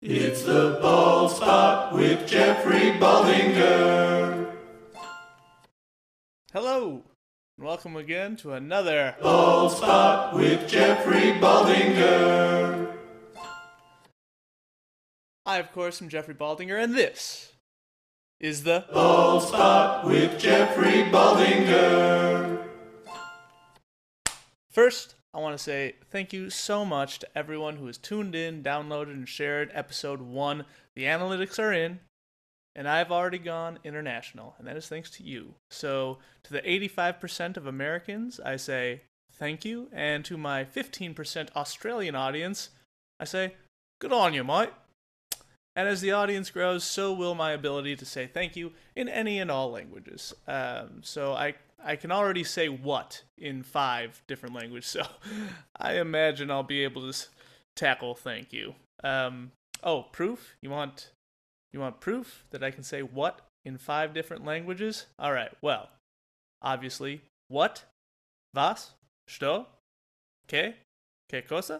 It's the Bald Spot with Jeffrey Baldinger. Hello, and welcome again to another Bald Spot with Jeffrey Baldinger. I, of course, am Jeffrey Baldinger, and this is the Bald Spot with Jeffrey Baldinger. First, I want to say thank you so much to everyone who has tuned in, downloaded, and shared episode 1. The analytics are in, and I've already gone international, and that is thanks to you. So, to the 85% of Americans, I say thank you, and to my 15% Australian audience, I say good on you, mate. And as the audience grows, so will my ability to say thank you in any and all languages. So I can already say what in 5 different languages, so I imagine I'll be able to tackle thank you. Proof? You want proof that I can say what in 5 different languages? Alright, well, obviously, what? Was? Что? ¿Qué? ¿Qué cosa?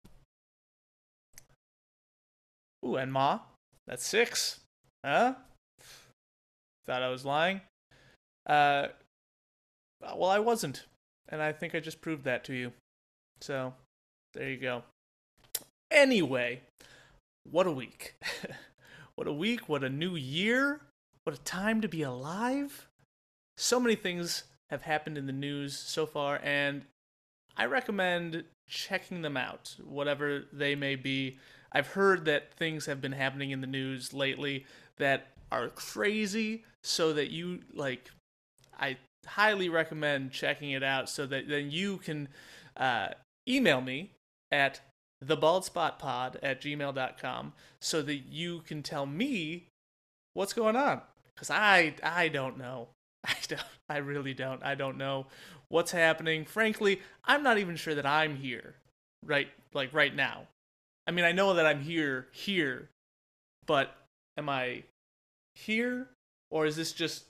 Ooh, and ma? That's 6. Huh? Thought I was lying. Well, I wasn't. And I think I just proved that to you. So, there you go. Anyway, what a week. What a week, what a new year. What a time to be alive. So many things have happened in the news so far, and I recommend checking them out, whatever they may be. I've heard that things have been happening in the news lately that are crazy, so that you, I highly recommend checking it out so that then you can email me at thebaldspotpod@gmail.com so that you can tell me what's going on. Because I don't know. I really don't. I don't know what's happening. Frankly, I'm not even sure that I'm here right now. I mean, I know that I'm here, but am I here? Or is this just,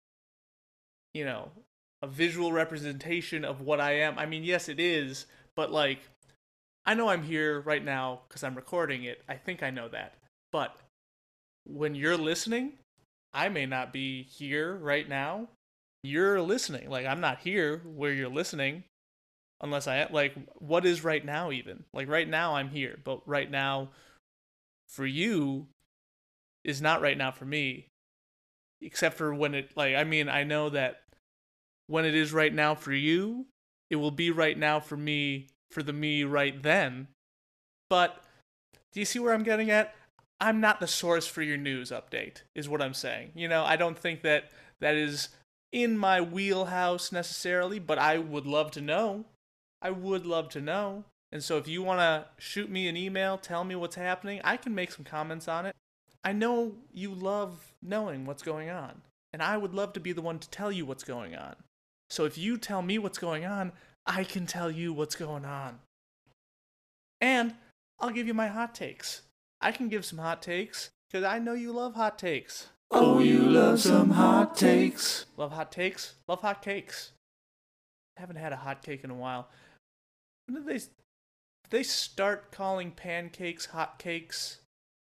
a visual representation of what I am? I mean, yes, it is, but I know I'm here right now because I'm recording it. I think I know that. But when you're listening, I may not be here right now. You're listening. I'm not here where you're listening. Unless what is right now even? Right now I'm here, but right now for you is not right now for me. Except for when it, I know that when it is right now for you, it will be right now for me, for the me right then. But do you see where I'm getting at? I'm not the source for your news update, is what I'm saying. I don't think that is in my wheelhouse necessarily, but I would love to know. I would love to know. And so if you want to shoot me an email, tell me what's happening, I can make some comments on it. I know you love knowing what's going on, and I would love to be the one to tell you what's going on. So if you tell me what's going on, I can tell you what's going on. And I'll give you my hot takes. I can give some hot takes, because I know you love hot takes. Oh, you love some hot takes. Love hot takes? Love hot cakes. Haven't had a hot cake in a while. When did they start calling pancakes hot cakes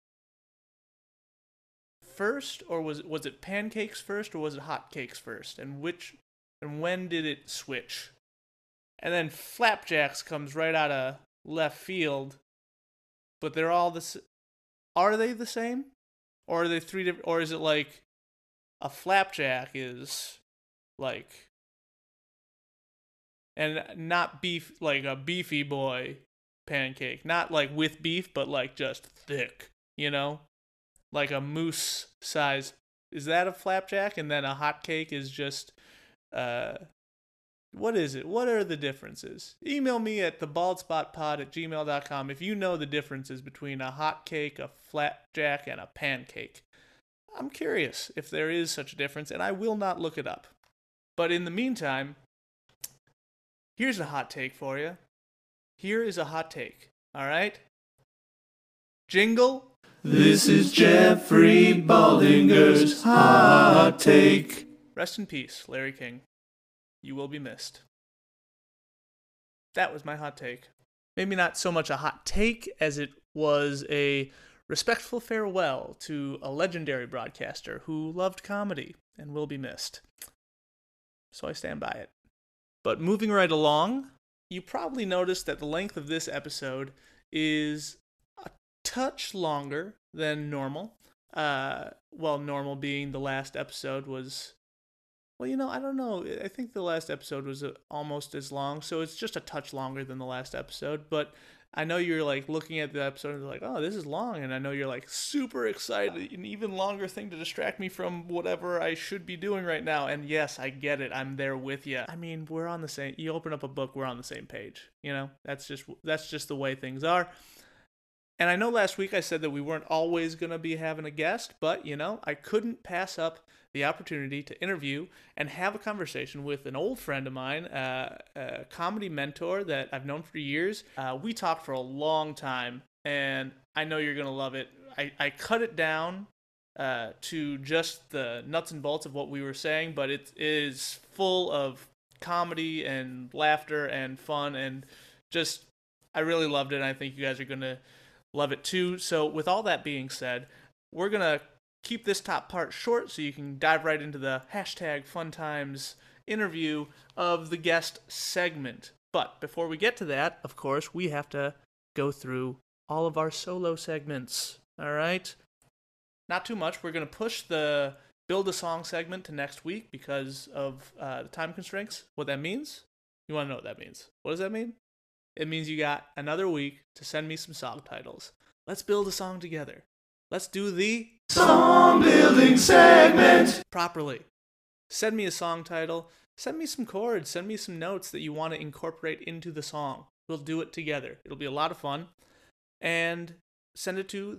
first, or was it pancakes first, or was it hot cakes first? And when did it switch? And then flapjacks comes right out of left field, but they're all are they the same? Or are they 3 different, or is it a flapjack is and not beef, a beefy boy pancake. Not with beef, but just thick, Like a moose size. Is that a flapjack? And then a hot cake is just, what is it? What are the differences? Email me at thebaldspotpod@gmail.com if you know the differences between a hot cake, a flapjack, and a pancake. I'm curious if there is such a difference, and I will not look it up. But in the meantime, here's a hot take for you. Here is a hot take, all right? Jingle. This is Jeffrey Baldinger's hot take. Rest in peace, Larry King. You will be missed. That was my hot take. Maybe not so much a hot take as it was a respectful farewell to a legendary broadcaster who loved comedy and will be missed. So I stand by it. But moving right along, you probably noticed that the length of this episode is a touch longer than normal. Normal being the last episode was... Well, I don't know. I think the last episode was almost as long, so it's just a touch longer than the last episode. But I know you're like looking at the episode and like, oh, this is long, and I know you're like super excited, an even longer thing to distract me from whatever I should be doing right now. And yes, I get it. I'm there with you. I mean, we're on the same. You open up a book, we're on the same page. That's just the way things are. And I know last week I said that we weren't always going to be having a guest, but, I couldn't pass up the opportunity to interview and have a conversation with an old friend of mine, a comedy mentor that I've known for years. We talked for a long time, and I know you're going to love it. I cut it down to just the nuts and bolts of what we were saying, but it is full of comedy and laughter and fun, and just, I really loved it, and I think you guys are going to love it too. So with all that being said, we're going to keep this top part short so you can dive right into the #FunTimes interview of the guest segment. But before we get to that, of course, we have to go through all of our solo segments. All right? Not too much. We're going to push the Build a Song segment to next week because of the time constraints. What that means? You want to know what that means? What does that mean? It means you got another week to send me some song titles. Let's build a song together. Let's do the song building segment properly. Send me a song title. Send me some chords. Send me some notes that you want to incorporate into the song. We'll do it together. It'll be a lot of fun. And send it to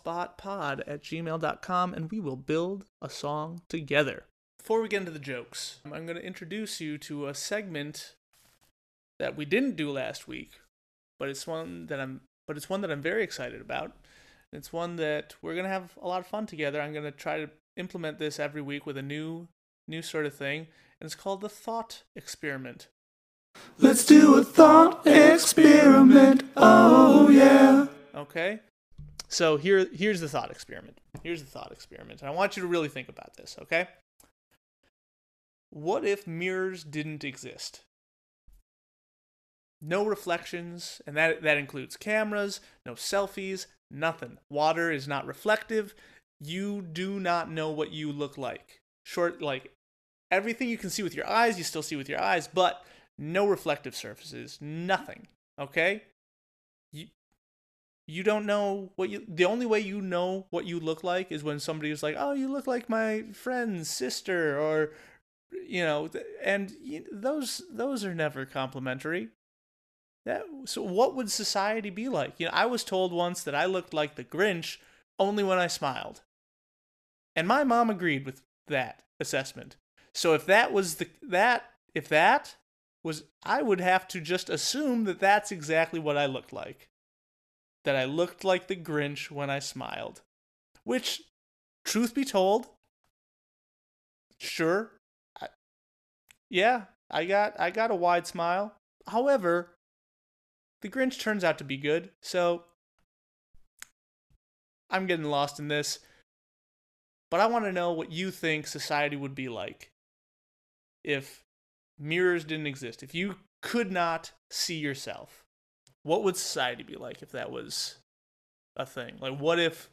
thebaldspotpod@gmail.com and we will build a song together. Before we get into the jokes, I'm going to introduce you to a segment that we didn't do last week, but it's one that I'm very excited about. It's one that we're gonna have a lot of fun together. I'm gonna try to implement this every week with a new sort of thing, and it's called the Thought Experiment. Let's do a thought experiment. Oh yeah. Okay. So here's the thought experiment. And I want you to really think about this, okay? What if mirrors didn't exist? No reflections, and that includes cameras, no selfies, nothing. Water is not reflective. You do not know what you look like. Everything you can see with your eyes, you still see with your eyes, but no reflective surfaces, nothing. Okay? You don't know the only way you know what you look like is when somebody is like, "Oh, you look like my friend's sister," or those are never complimentary. So what would society be like? I was told once that I looked like the Grinch only when I smiled. And my mom agreed with that assessment. So if that was I would have to just assume that that's exactly what I looked like. That I looked like the Grinch when I smiled. Which, truth be told, sure, I got a wide smile. However, the Grinch turns out to be good, so I'm getting lost in this. But I want to know what you think society would be like if mirrors didn't exist. If you could not see yourself, what would society be like if that was a thing? Like, what if?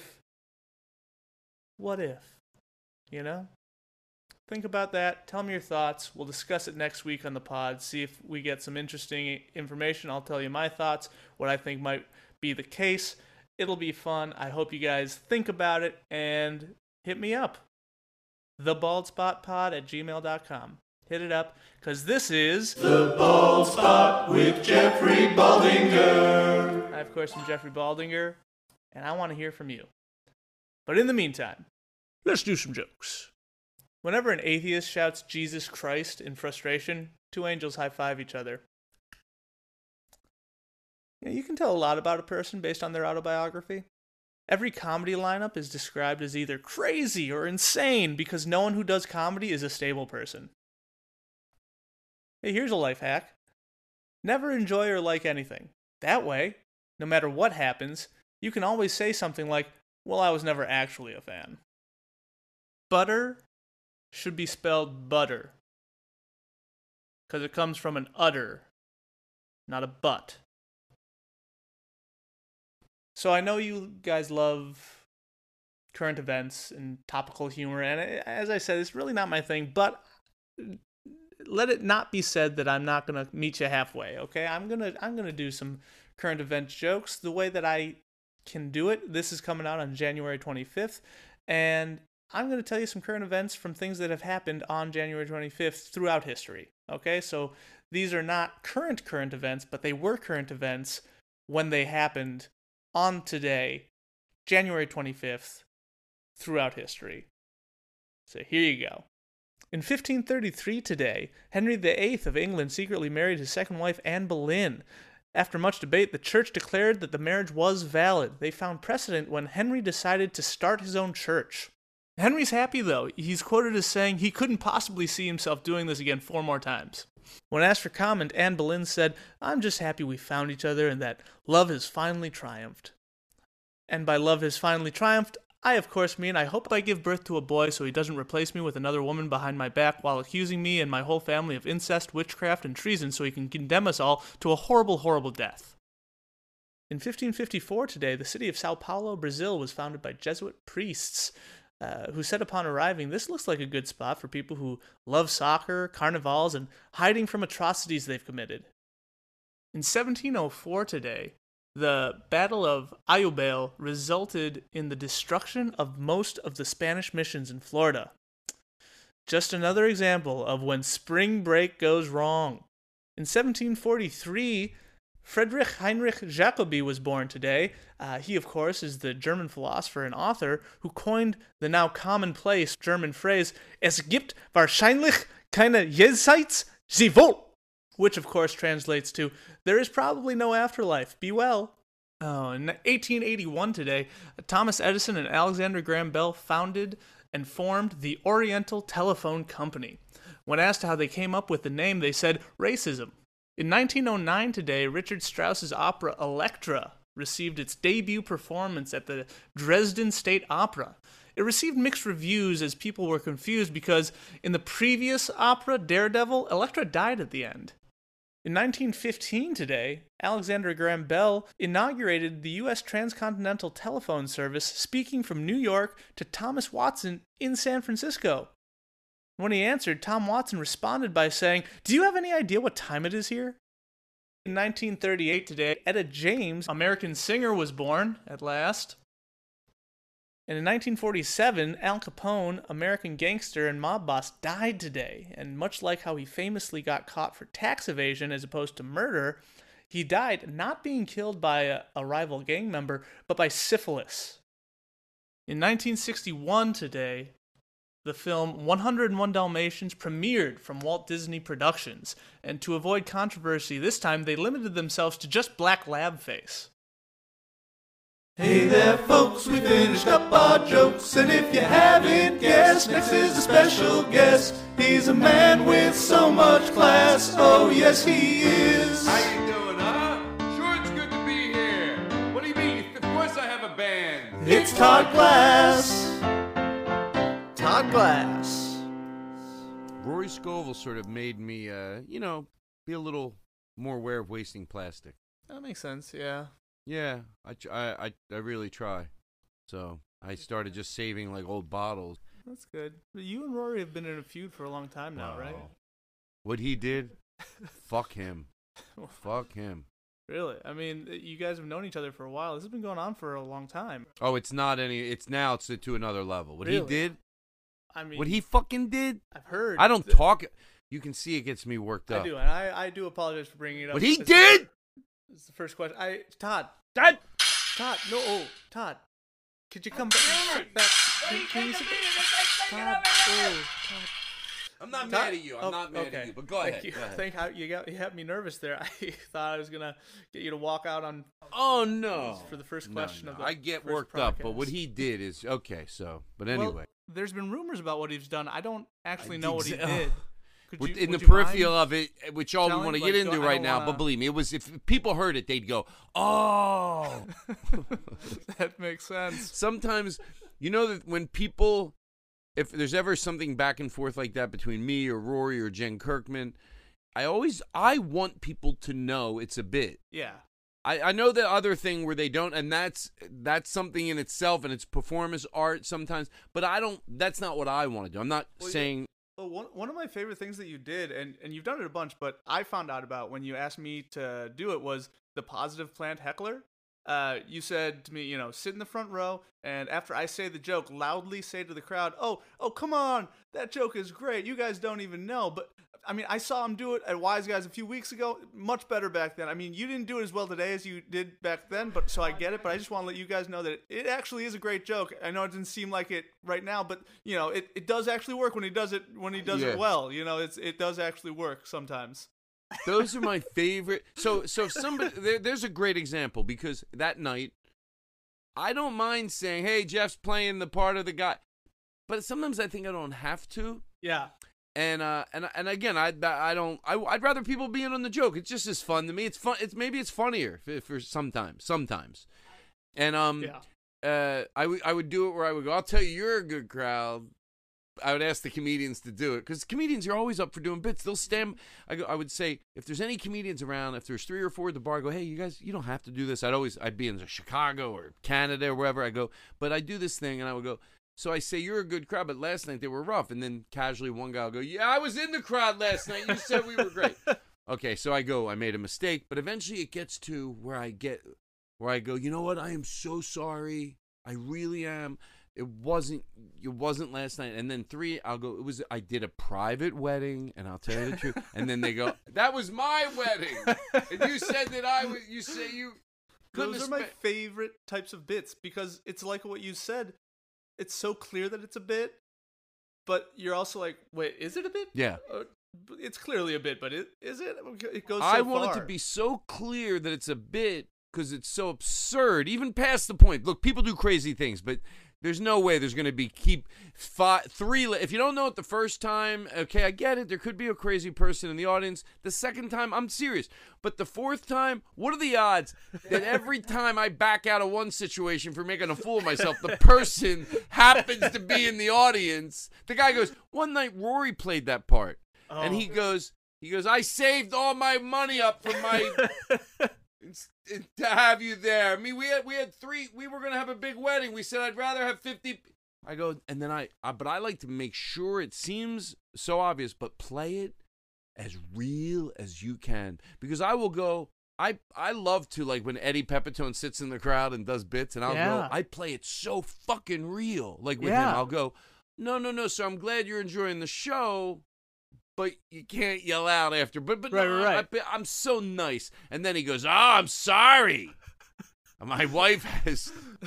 Think about that. Tell me your thoughts. We'll discuss it next week on the pod. See if we get some interesting information. I'll tell you my thoughts, what I think might be the case. It'll be fun. I hope you guys think about it and hit me up. thebaldspotpod@gmail.com. Hit it up, because this is The Bald Spot with Jeffrey Baldinger. I, of course, am Jeffrey Baldinger, and I want to hear from you. But in the meantime, let's do some jokes. Whenever an atheist shouts Jesus Christ in frustration, two angels high-five each other. You can tell a lot about a person based on their autobiography. Every comedy lineup is described as either crazy or insane because no one who does comedy is a stable person. Hey, here's a life hack. Never enjoy or like anything. That way, no matter what happens, you can always say something like, well, I was never actually a fan. Butter should be spelled butter, because it comes from an udder, not a butt. So I know you guys love current events and topical humor, and as I said, it's really not my thing, but let it not be said that I'm not gonna meet you halfway, okay? I'm gonna do some current events jokes the way that I can do it. This is coming out on January 25th, and I'm gonna tell you some current events from things that have happened on January 25th throughout history, okay? So these are not current events, but they were current events when they happened on today, January 25th, throughout history. So here you go. In 1533 today, Henry VIII of England secretly married his second wife, Anne Boleyn. After much debate, the church declared that the marriage was valid. They found precedent when Henry decided to start his own church. Henry's happy, though. He's quoted as saying he couldn't possibly see himself doing this again 4 more times. When asked for comment, Anne Boleyn said, "I'm just happy we found each other and that love has finally triumphed." And by love has finally triumphed, I of course mean I hope I give birth to a boy so he doesn't replace me with another woman behind my back while accusing me and my whole family of incest, witchcraft, and treason so he can condemn us all to a horrible, horrible death. In 1554 today, the city of Sao Paulo, Brazil was founded by Jesuit priests who said upon arriving, "This looks like a good spot for people who love soccer, carnivals, and hiding from atrocities they've committed." In 1704 today, the Battle of Ayubel resulted in the destruction of most of the Spanish missions in Florida. Just another example of when spring break goes wrong. In 1743, Friedrich Heinrich Jacobi was born today. He, of course, is the German philosopher and author who coined the now commonplace German phrase, "Es gibt wahrscheinlich keine Jenseits, sie wohl," which, of course, translates to, "There is probably no afterlife, be well." Oh, in 1881 today, Thomas Edison and Alexander Graham Bell founded and formed the Oriental Telephone Company. When asked how they came up with the name, they said, "Racism." In 1909 today, Richard Strauss's opera Elektra received its debut performance at the Dresden State Opera. It received mixed reviews as people were confused because in the previous opera, Daredevil, Elektra died at the end. In 1915 today, Alexander Graham Bell inaugurated the U.S. Transcontinental Telephone Service, speaking from New York to Thomas Watson in San Francisco. When he answered, Tom Watson responded by saying, "Do you have any idea what time it is here?" In 1938 today, Etta James, American singer, was born at last. And in 1947, Al Capone, American gangster and mob boss, died today. And much like how he famously got caught for tax evasion as opposed to murder, he died not being killed by a rival gang member, but by syphilis. In 1961 today, the film 101 Dalmatians premiered from Walt Disney Productions, and to avoid controversy this time, they limited themselves to just black lab face. Hey there, folks, we finished up our jokes, and if you haven't guessed, next is a special guest. He's a man with so much class, oh yes he is. How you doing, huh? Sure, it's good to be here. What do you mean? Of course I have a band. It's Todd Glass. Todd Glass. Rory Scovel sort of made me, be a little more aware of wasting plastic. That makes sense, yeah. Yeah, I really try. So I started just saving like old bottles. That's good. But you and Rory have been in a feud for a long time now, right? What he did, fuck him. Fuck him. Really? I mean, you guys have known each other for a while. This has been going on for a long time. Oh, it's to another level. What Really? he did, I mean, what he fucking did, I've heard. I don't talk. You can see it gets me worked up. I do, and I do apologize for bringing it up. What he did? It's the first question. Todd, Todd! no, Todd, could you come back? Can you sit? Todd, Todd. I'm not Todd? mad at you. I'm not mad at you. But go ahead. Thank you. Go ahead. Thank how you had me nervous there. I thought I was gonna get you to walk out on. Oh no! For the first question of the I get first worked up, but podcast. what he did is okay. So, but anyway, Well, there's been rumors about what he's done. I don't actually know what he did- did we're you- in the would you peripheral mind of it, which all we telling? want to Like, get into I right don't now. wanna- But believe me, it was if people heard it, they'd go, "Oh." That makes sense. Sometimes, you know that when people, if there's ever something back and forth like that between me or Rory or Jen Kirkman, I want people to know it's a bit. Yeah. I know the other thing where they don't, and that's something in itself, and it's performance art sometimes. But that's not what I want to do. I'm not saying. Well, one of my favorite things that you did, and you've done it a bunch, but I found out about when you asked me to do it was the positive plant heckler. You said to me, sit in the front row, and after I say the joke, loudly say to the crowd, oh, come on, that joke is great. You guys don't even know. But, I mean, I saw him do it at Wise Guys a few weeks ago. Much better back then. I mean, you didn't do it as well today as you did back then, but so I get it. But I just want to let you guys know that it actually is a great joke. I know it didn't seem like it right now, but, it does actually work when he does it Yeah. well. It does actually work sometimes. Those are my favorite. So if somebody there's a great example because that night, I don't mind saying, "Hey, Jeff's playing the part of the guy," but sometimes I think I don't have to. Yeah. And again, I'd rather people be in on the joke. It's just as fun to me. It's fun. Maybe it's funnier for sometimes. And I would do it where I would go, "I'll tell you, you're a good crowd." I would ask the comedians to do it because comedians are always up for doing bits. They'll stand. I would say if there's any comedians around, if there's 3 or 4 at the bar, I go, "Hey, you guys, you don't have to do this." I'd be in Chicago or Canada or wherever I go, but I do this thing and I would go. So I say, "You're a good crowd, but last night they were rough." And then casually one guy will go, "Yeah, I was in the crowd last night. You said we were great." Okay, so I made a mistake, but eventually it gets to where I go, "You know what? I am so sorry. I really am. It wasn't last night." And then 3, I'll go, I did a private wedding, and I'll tell you the truth. And then they go, "That was my wedding." And you said that you say you couldn't Those are my favorite types of bits because it's like what you said. It's so clear that it's a bit, but you're also like, wait, is it a bit? Yeah. It's clearly a bit, but is it? It goes so I want far. it to be so clear that it's a bit because it's so absurd, even past the point. Look, people do crazy things, but there's no way there's going to be 3. If you don't know it the first time, okay, I get it. There could be a crazy person in the audience. The second time, I'm serious. But the 4th time, what are the odds that every time I back out of one situation for making a fool of myself, the person happens to be in the audience? The guy goes, one night Rory played that part. Oh. And he goes, "I saved all my money up for my to have you there. I mean, we had 3. We were gonna have a big wedding. We said I'd rather have 50." I go, and then but I like to make sure it seems so obvious, but play it as real as you can because I will go. I love to like when Eddie Pepitone sits in the crowd and does bits, and I'll go. I play it so fucking real, like with him. I'll go, no. So I'm glad you're enjoying the show. But you can't yell out after. But right. I'm so nice. And then he goes, "Oh, I'm sorry." My wife has.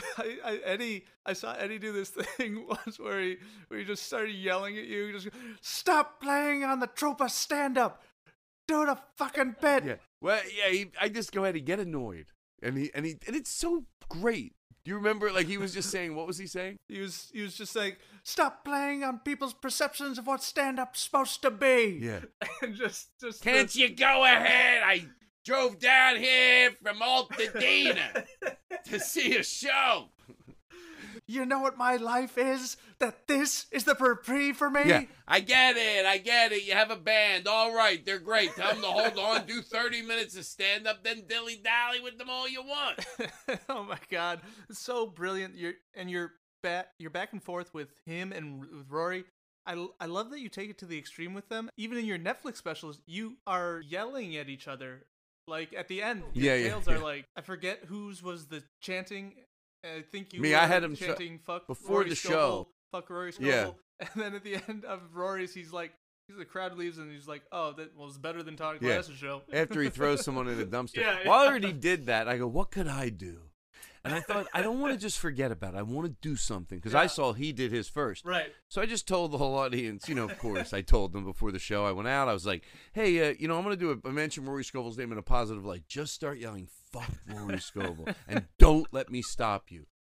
I saw Eddie do this thing once where he just started yelling at you. He just, "Stop playing on the trope of stand-up. Do the fucking bit." Yeah. Well, yeah. I just go ahead and get annoyed, and it's so great. Do you remember? Like he was just saying, what was he saying? He was just saying, "Stop playing on people's perceptions of what stand-up's supposed to be." Yeah. And just Can't you go ahead? I drove down here from Altadena to see a show. You know what my life is? That this is the reprieve for me? Yeah, I get it. You have a band. All right, they're great. Tell them to hold on, do 30 minutes of stand-up, then dilly-dally with them all you want. Oh, my God. It's so brilliant. You're back and forth with him and with Rory. I love that you take it to the extreme with them. Even in your Netflix specials, you are yelling at each other. Like, at the end, your tales are like, I forget whose was the chanting. I think you were I had him chanting fuck before Rory the Scovel, show. Fuck Rory Scovel. Yeah. And then at the end of Rory's, the crowd leaves and he's like, "Oh, that was better than Todd Yeah. Glass's show." After he throws someone in a dumpster. Yeah. While I already did that, I go, what could I do? And I thought, I don't want to just forget about it. I want to do something because I saw he did his first. Right. So I just told the whole audience, of course, I told them before the show. I went out. I was like, "Hey, I'm going to do I mentioned Rory Scovel's name in a positive light. Just start yelling, 'Fuck Rory Scovel,' and don't let me stop you."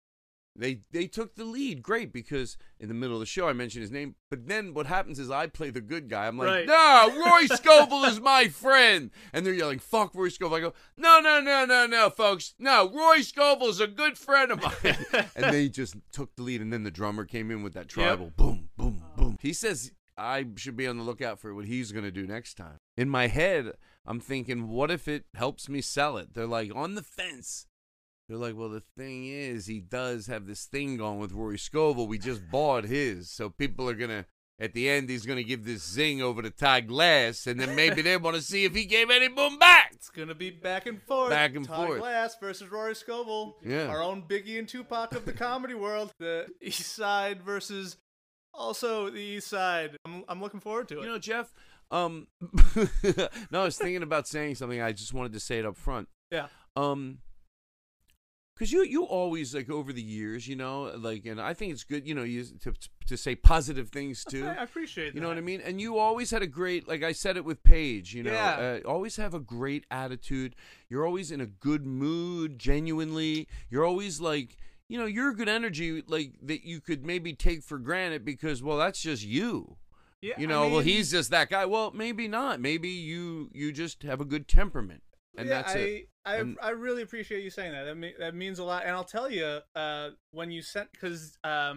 They took the lead. Great, because in the middle of the show I mentioned his name, but then what happens is I play the good guy. I'm like, Right. no, Roy Scovel is my friend. And they're yelling, fuck Roy Scovel. I go, no, folks. No, Roy Scovel is a good friend of mine. And they just took the lead, and then the drummer came in with that tribal boom, boom, boom. He says I should be on the lookout for what he's going to do next time. In my head, I'm thinking, what if it helps me sell it? They're like, on the fence. They're like, well, the thing is, he does have this thing going with Rory Scovel. We just bought his. So people are going to, at the end, he's going to give this zing over to Todd Glass, and then maybe they want to see if he gave any boom back. It's going to be back and forth. Back and Todd forth. Glass versus Rory Scovel. Yeah. Our own Biggie and Tupac of the comedy world. The East Side versus also the East Side. I'm looking forward to it. You know, Jeff, no, I was thinking about saying something. I just wanted to say it up front. Yeah. Because you always, like, over the years, you know, like, and I think it's good, you know, to say positive things too. I appreciate that. You know what I mean? And you always had a great, like I said it with Paige, you know, Yeah. always have a great attitude. You're always in a good mood, genuinely. You're always like, you know, you're a good energy, like, that you could maybe take for granted because, well, that's just you. Yeah, You know, I mean, well, he's just that guy. Well, maybe not. Maybe you just have a good temperament. And yeah, that's it. I really appreciate you saying that. That means a lot. And I'll tell you, when you sent, because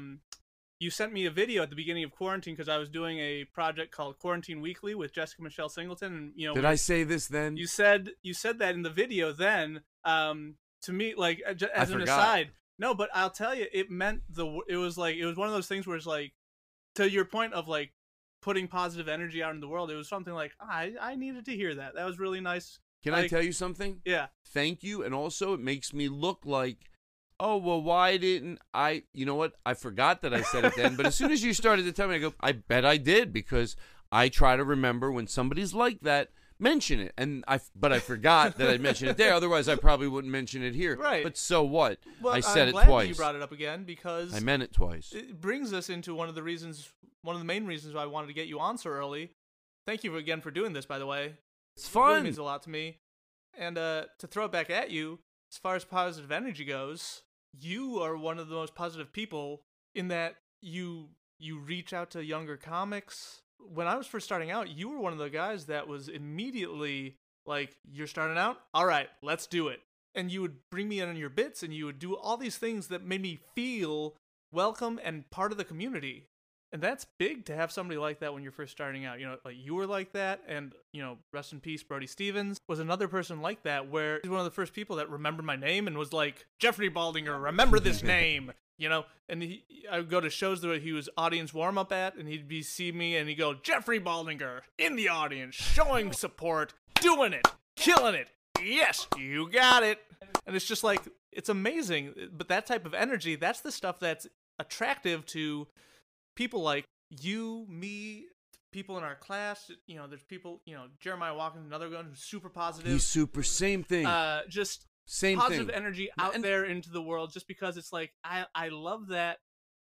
you sent me a video at the beginning of quarantine, because I was doing a project called Quarantine Weekly with Jessica Michelle Singleton. And, you know, Did I say this then? You said that in the video. Then, to me, like, as an forgot. aside, no, but I'll tell you, it meant it was one of those things where it's like, to your point of like putting positive energy out in the world. It was something like, I needed to hear that. That was really nice. Can I tell you something? Yeah. Thank you. And also, it makes me look like, oh, well, why didn't I? You know what? I forgot that I said it then. But as soon as you started to tell me, I go, I bet I did, because I try to remember when somebody's like that, mention it. But I forgot that I mentioned it there. Otherwise, I probably wouldn't mention it here. Right. But so what? Well, I said I'm it glad twice. That you brought it up again, because I meant it twice. it brings us into one of the main reasons why I wanted to get you on so early. Thank you again for doing this, by the way. It's It fun. really means a lot to me. And to throw it back at you, as far as positive energy goes, you are one of the most positive people in that you reach out to younger comics. When I was first starting out, you were one of the guys that was immediately like, you're starting out? All right, let's do it. And you would bring me in on your bits, and you would do all these things that made me feel welcome and part of the community. And that's big to have somebody like that when you're first starting out. You know, like you were like that, and, you know, rest in peace, Brody Stevens was another person like that, where he's one of the first people that remembered my name and was like, Jeffrey Baldinger, remember this name, you know? And I would go to shows that he was audience warm-up at, and he'd see me, and he'd go, Jeffrey Baldinger, in the audience, showing support, doing it, killing it. Yes, you got it. And it's just like, it's amazing. But that type of energy, that's the stuff that's attractive to people like you, me, people in our class. You know, there's people, you know, Jeremiah Watkins, another one who's super positive. He's super, same thing. Just Same positive thing. energy out there into the world, just because it's like, I love that.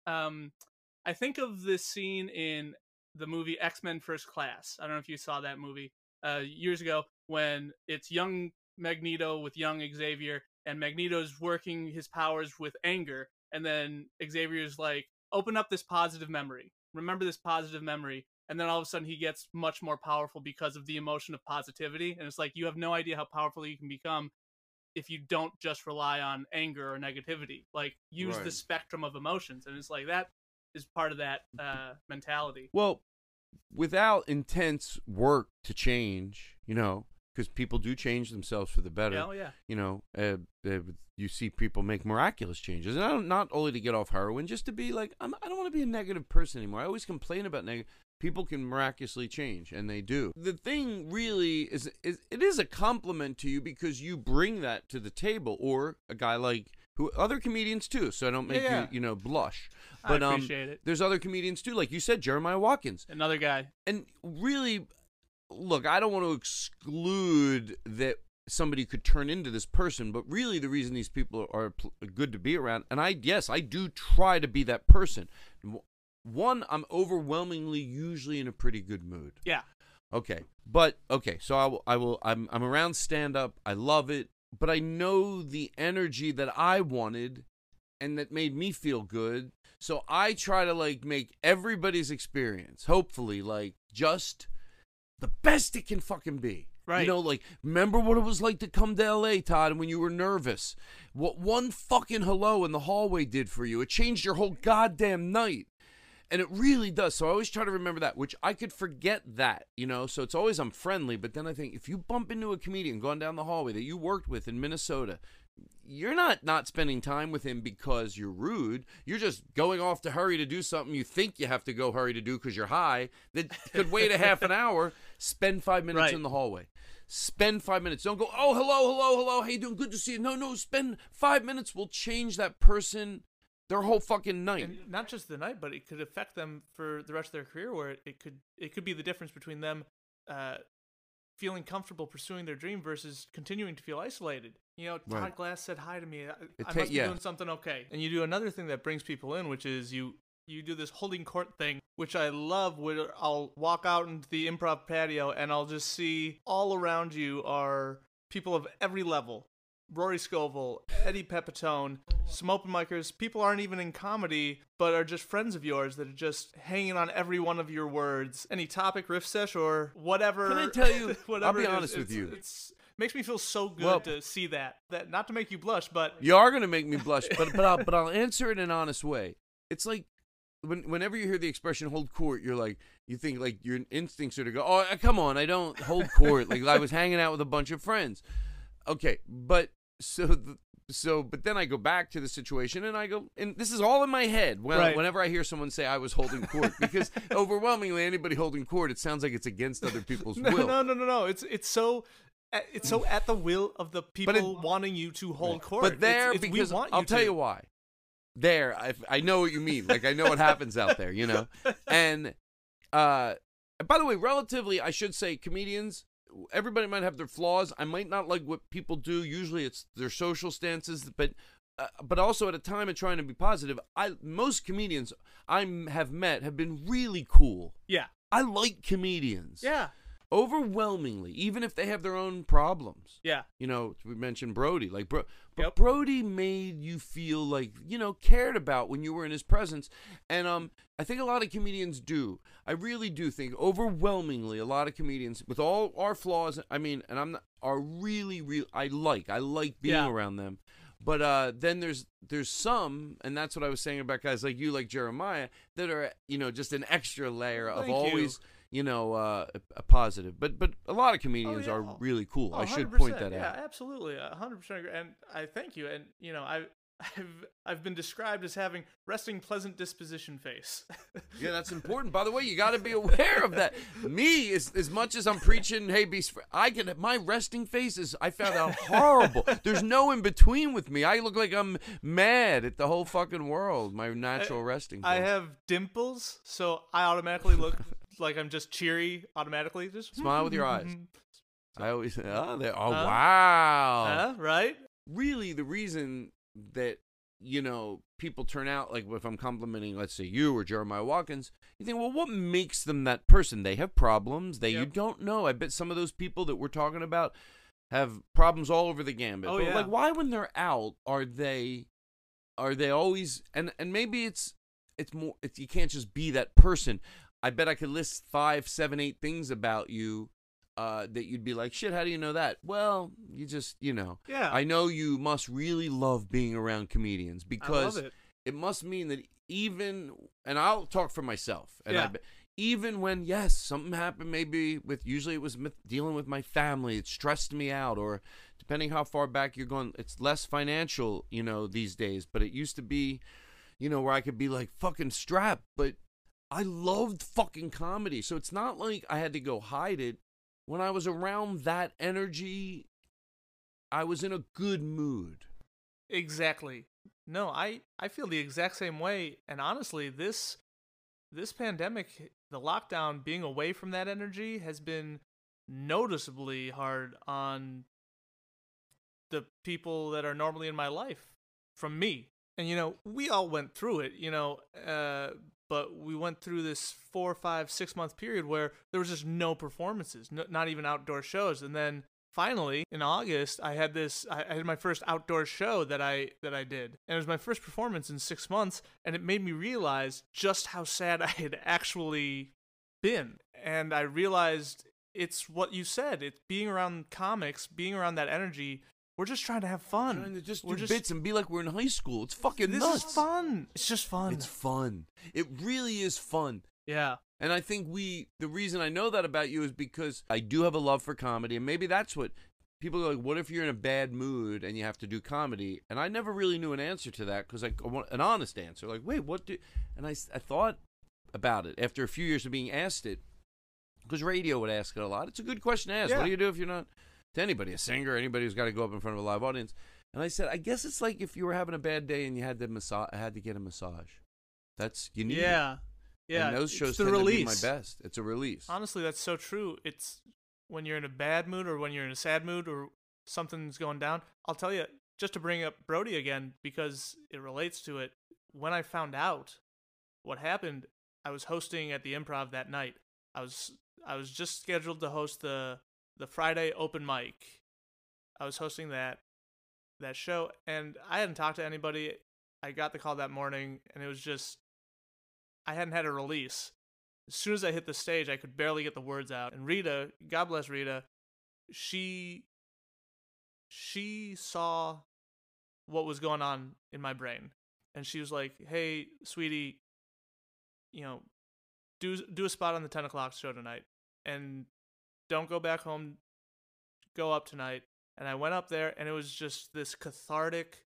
I think of this scene in the movie X-Men First Class. I don't know if you saw that movie years ago, when it's young Magneto with young Xavier, and Magneto's working his powers with anger, and then Xavier's like, open up this positive memory. Remember this positive memory. And then all of a sudden he gets much more powerful because of the emotion of positivity. And it's like, you have no idea how powerful you can become if you don't just rely on anger or negativity. Like, use the spectrum of emotions. And it's like, that is part of that mentality. Well, without intense work to change, you know, because people do change themselves for the better. Oh, yeah. You know, you see people make miraculous changes. And I don't, not only to get off heroin, just to be like, I don't want to be a negative person anymore. I always complain about negative. People can miraculously change, and they do. The thing really is it is a compliment to you, because you bring that to the table, or a guy like other comedians too, so I don't make you know, blush. But I appreciate it. There's other comedians too, like you said, Jeremiah Watkins. Another guy. And really, look, I don't want to exclude that somebody could turn into this person, but really the reason these people are good to be around, and I do try to be that person. One, I'm overwhelmingly usually in a pretty good mood. Yeah. Okay. So I'm around stand up. I love it, but I know the energy that I wanted and that made me feel good. So I try to like make everybody's experience, hopefully, like just the best it can fucking be. Right. You know, like, remember what it was like to come to L.A., Todd, when you were nervous? What one fucking hello in the hallway did for you. It changed your whole goddamn night. And it really does. So I always try to remember that, which I could forget that, you know? So it's always I'm friendly, but then I think if you bump into a comedian going down the hallway that you worked with in Minnesota, you're not spending time with him because you're rude. You're just going off to hurry to do something you think you have to go hurry to do because you're high that could wait a half an hour. Spend 5 minutes Right. in the hallway. Spend 5 minutes. Don't go, oh, hello. How you doing? Good to see you. No, spend 5 minutes. Will change that person their whole fucking night. And not just the night, but it could affect them for the rest of their career, where it could be the difference between them feeling comfortable pursuing their dream versus continuing to feel isolated. You know, Todd Right. Glass said hi to me. I must be yeah. doing something okay. And you do another thing that brings people in, which is you do this holding court thing, which I love, where I'll walk out into the improv patio and I'll just see all around you are people of every level. Rory Scovel, Eddie Pepitone, some open micers. People aren't even in comedy, but are just friends of yours that are just hanging on every one of your words. Any topic, riff sesh, or whatever. Can I tell you, whatever I'll be it is, honest with you. It's makes me feel so good Well, to see that. That not to make you blush, but You are going to make me blush, but I'll answer it in an honest way. It's like whenever you hear the expression "hold court," you think like your instincts are to go, "Oh, come on, I don't hold court." Like I was hanging out with a bunch of friends. Okay, but but then I go back to the situation and I go, and this is all in my head Right. whenever I hear someone say I was holding court, because overwhelmingly anybody holding court, it sounds like it's against other people's will. No. It's so at the will of the people wanting you to hold court. But there, we because want I'll you tell to. you why. There, I know what you mean. Like, I know what happens out there, you know? And, by the way, relatively, I should say, comedians, everybody might have their flaws. I might not like what people do. Usually it's their social stances, but also at a time of trying to be positive, most comedians I have met have been really cool. Yeah. I like comedians. Yeah. Overwhelmingly, even if they have their own problems. Yeah. You know, we mentioned Brody. Like, but Yep. Brody made you feel like, you know, cared about when you were in his presence. And I think a lot of comedians do. I really do think overwhelmingly a lot of comedians, with all our flaws, I mean, and I'm not, are really, I like being Yeah. around them. But then there's some, and that's what I was saying about guys like you, like Jeremiah, that are, you know, just an extra layer of Thank always, you know, a positive. But a lot of comedians yeah. are really cool. I should 100%, point that yeah, out. absolutely, 100%. Agree. And I thank you. And you know, I've been described as having resting pleasant disposition face. Yeah, that's important. By the way, you got to be aware of that. Me, as much as I'm preaching, hey, my resting face is, I found out, horrible. There's no in between with me. I look like I'm mad at the whole fucking world. My natural resting face. I have dimples, so I automatically look like I'm just cheery. Automatically, just Smile with your eyes. I always say, wow. Right? Really, the reason that, you know, people turn out, like if I'm complimenting, let's say you or Jeremiah Watkins, you think, well, what makes them that person? They have problems. You don't know. I bet some of those people that we're talking about have problems all over the gambit. Oh, But yeah. like, why when they're out are they always, and maybe it's more, you can't just be that person. I bet I could list 5, 7, 8 things about you that you'd be like, shit, how do you know that? Well, you just, you know. Yeah. I know you must really love being around comedians, because I love it must mean that even, and I'll talk for myself, and Yeah. even when, yes, something happened, maybe usually it was dealing with my family, it stressed me out, or depending how far back you're going, it's less financial, you know, these days, but it used to be, you know, where I could be like fucking strapped, but I loved fucking comedy. So it's not like I had to go hide it. When I was around that energy, I was in a good mood. Exactly. No, I feel the exact same way. And honestly, this pandemic, the lockdown, being away from that energy has been noticeably hard on the people that are normally in my life from me. And, you know, we all went through it, you know, but we went through this 4, 5, 6 month period where there was just no performances, not even outdoor shows. And then finally in August, I had my first outdoor show that I did, and it was my first performance in 6 months, and it made me realize just how sad I had actually been. And I realized it's what you said. It's being around comics, being around that energy. We're just trying to have fun. Trying to just do bits and be like we're in high school. It's fucking this nuts. Is fun. It's just fun. It's fun. It really is fun. Yeah. And I think the reason I know that about you is because I do have a love for comedy, and maybe that's what people are like, what if you're in a bad mood and you have to do comedy? And I never really knew an answer to that because I want an honest answer. Like, wait, what do... And I thought about it after a few years of being asked it, because radio would ask it a lot. It's a good question to ask. Yeah. What do you do if you're not... To anybody, a singer, anybody who's got to go up in front of a live audience. And I said, I guess it's like if you were having a bad day and you had to get a massage. That's, you need it. Yeah. And those shows tend to be my best. It's a release. Honestly, that's so true. It's when you're in a bad mood or when you're in a sad mood or something's going down. I'll tell you, just to bring up Brody again, because it relates to it, when I found out what happened, I was hosting at the Improv that night. I was just scheduled to host the Friday open mic. I was hosting that show, and I hadn't talked to anybody. I got the call that morning, and it was just, I hadn't had a release. As soon as I hit the stage, I could barely get the words out. And Rita, God bless Rita, she saw what was going on in my brain. And she was like, hey, sweetie, do a spot on the 10 o'clock show tonight. And don't go back home, go up tonight. And I went up there, and it was just this cathartic.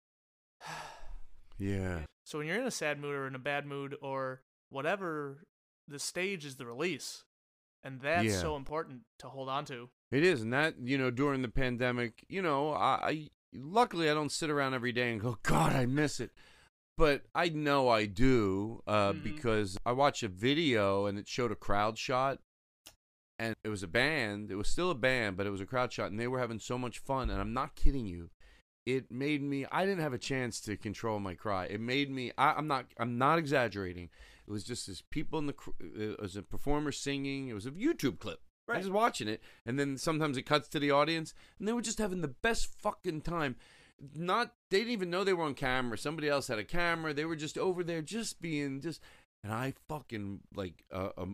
Yeah. So when you're in a sad mood or in a bad mood or whatever, the stage is the release. And that's so important to hold on to. It is. And that, during the pandemic, I luckily I don't sit around every day and go, God, I miss it. But I know I do because I watched a video and it showed a crowd shot. And it was a band. It was still a band, but it was a crowd shot. And they were having so much fun. And I'm not kidding you. It made me, I didn't have a chance to control my cry. It made me, I'm not exaggerating. It was just this people it was a performer singing. It was a YouTube clip. Right. I was watching it. And then sometimes it cuts to the audience. And they were just having the best fucking time. They didn't even know they were on camera. Somebody else had a camera. They were just over there just being and I fucking like,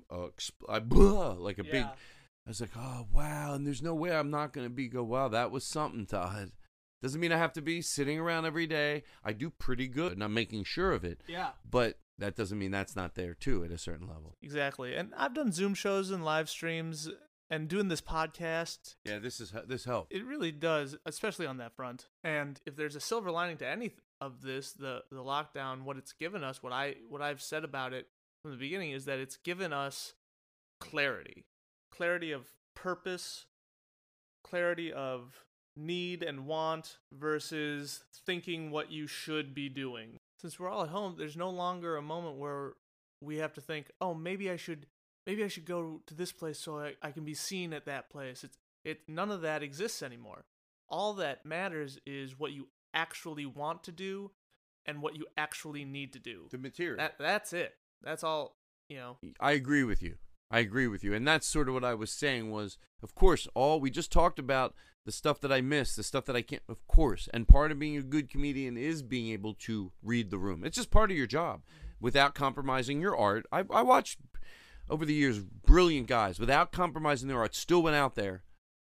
like a big, I was like, oh, wow. And there's no way I'm not going to go, wow, that was something, Todd. Doesn't mean I have to be sitting around every day. I do pretty good, and I'm making sure of it. Yeah. But that doesn't mean that's not there, too, at a certain level. Exactly. And I've done Zoom shows and live streams and doing this podcast. Yeah, this helps. It really does, especially on that front. And if there's a silver lining to any of this, the lockdown, what it's given us, what I've said about it from the beginning is that it's given us clarity of purpose, clarity of need and want versus thinking what you should be doing. Since we're all at home, there's no longer a moment where we have to think, oh, maybe I should go to this place so I can be seen at that place. None of that exists anymore. All that matters is what you actually want to do and what you actually need to do. The material. That's it. That's all, I agree with you. And that's sort of what I was saying was, of course, we just talked about the stuff that I miss, the stuff that I can't, of course. And part of being a good comedian is being able to read the room. It's just part of your job without compromising your art. I watched over the years brilliant guys without compromising their art still went out there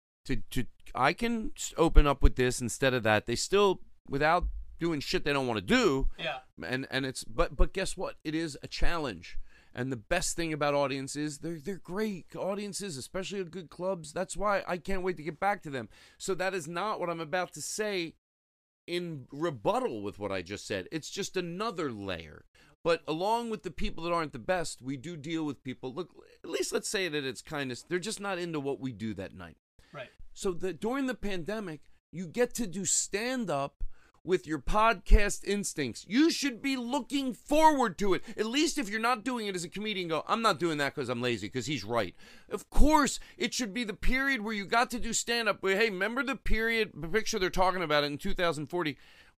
I can open up with this instead of that. They still, without doing shit they don't want to do. Yeah. And it's, but guess what? It is a challenge. And the best thing about audiences, they're great audiences, especially at good clubs. That's why I can't wait to get back to them. So that is not what I'm about to say in rebuttal with what I just said. It's just another layer. But along with the people that aren't the best, we do deal with people. Look, at least let's say that it's kindness. They're just not into what we do that night. Right. So during the pandemic, you get to do stand-up with your podcast instincts. You should be looking forward to it. At least if you're not doing it as a comedian, go, I'm not doing that because I'm lazy, because he's right. Of course, it should be the period where you got to do stand-up. Where, hey, remember the picture they're talking about it in 2040,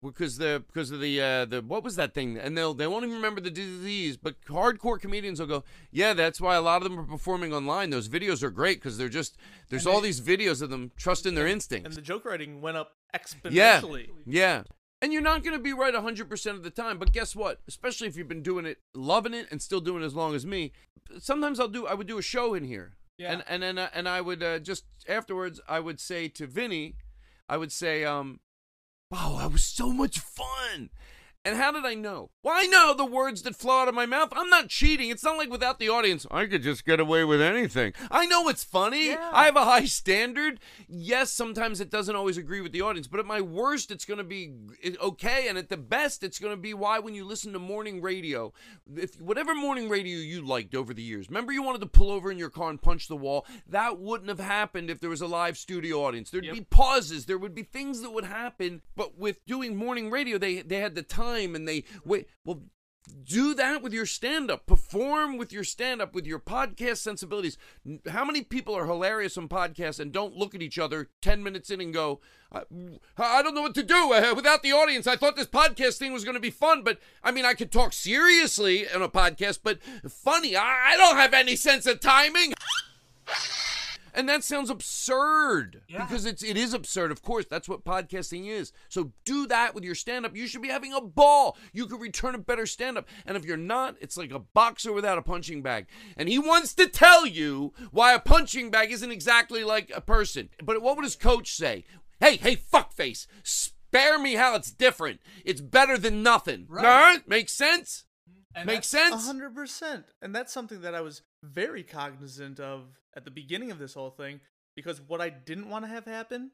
because of the what was that thing? And they won't even remember the disease. But hardcore comedians will go, yeah, that's why a lot of them are performing online. Those videos are great because there's all these videos of them trusting their instincts. And the joke writing went up exponentially. Yeah. And you're not going to be right 100% of the time, but guess what? Especially if you've been doing it, loving it, and still doing it as long as me. Sometimes I would do a show in here, and then I would just afterwards I would say to Vinny, I would say, wow, that was so much fun. And how did I know? Well, I know the words that flow out of my mouth. I'm not cheating. It's not like without the audience, I could just get away with anything. I know it's funny. Yeah. I have a high standard. Yes, sometimes it doesn't always agree with the audience, but at my worst, it's going to be okay. And at the best, it's going to be why when you listen to morning radio, whatever morning radio you liked over the years, remember you wanted to pull over in your car and punch the wall? That wouldn't have happened if there was a live studio audience. There'd be pauses. There would be things that would happen. But with doing morning radio, they had the time. And they wait. Well, do that with your stand-up. Perform with your stand-up, with your podcast sensibilities. How many people are hilarious on podcasts and don't look at each other 10 minutes in and go, I don't know what to do without the audience. I thought this podcast thing was going to be fun, but I mean, I could talk seriously on a podcast, but funny, I don't have any sense of timing. And that sounds absurd because it is absurd. Of course, that's what podcasting is. So do that with your stand-up. You should be having a ball. You could return a better stand-up. And if you're not, it's like a boxer without a punching bag. And he wants to tell you why a punching bag isn't exactly like a person. But what would his coach say? Hey, fuckface, spare me how it's different. It's better than nothing. Right? Makes sense? Makes sense? 100%. And that's something that I was very cognizant of at the beginning of this whole thing, because what I didn't want to have happen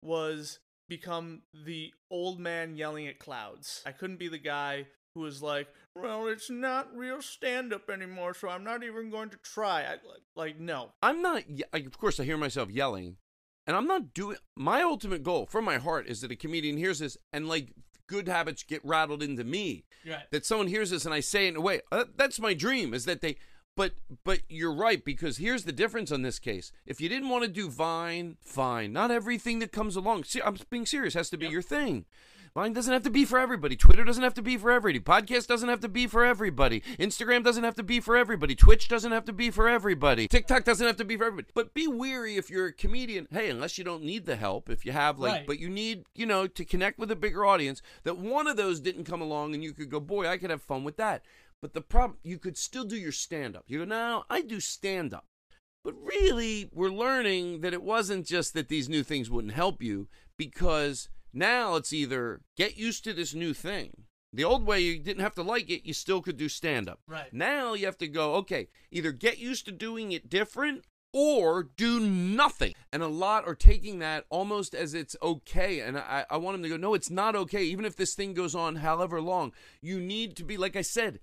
was become the old man yelling at clouds. I couldn't be the guy who was like, well, it's not real stand-up anymore, so I'm not even going to try. No. I'm not, of course I hear myself yelling, and I'm not doing, my ultimate goal from my heart is that a comedian hears this and like good habits get rattled into me. Right. That someone hears this and I say it in a way, that's my dream, is that they, but you're right, because here's the difference on this case. If you didn't want to do Vine, fine. Not everything that comes along, see, I'm being serious, has to be your thing. Vine doesn't have to be for everybody. Twitter doesn't have to be for everybody. Podcast doesn't have to be for everybody. Instagram doesn't have to be for everybody. Twitch doesn't have to be for everybody. TikTok doesn't have to be for everybody. But be weary if you're a comedian. Hey, unless you don't need the help, if you have but you need, to connect with a bigger audience, that one of those didn't come along and you could go, boy, I could have fun with that. But the problem, you could still do your stand-up. You go, no, I do stand-up. But really, we're learning that it wasn't just that these new things wouldn't help you, because now it's either get used to this new thing. The old way, you didn't have to like it, you still could do stand-up. Right. Now you have to go, okay, either get used to doing it different or do nothing. And a lot are taking that almost as it's okay. And I want them to go, no, it's not okay. Even if this thing goes on however long, you need to be, like I said,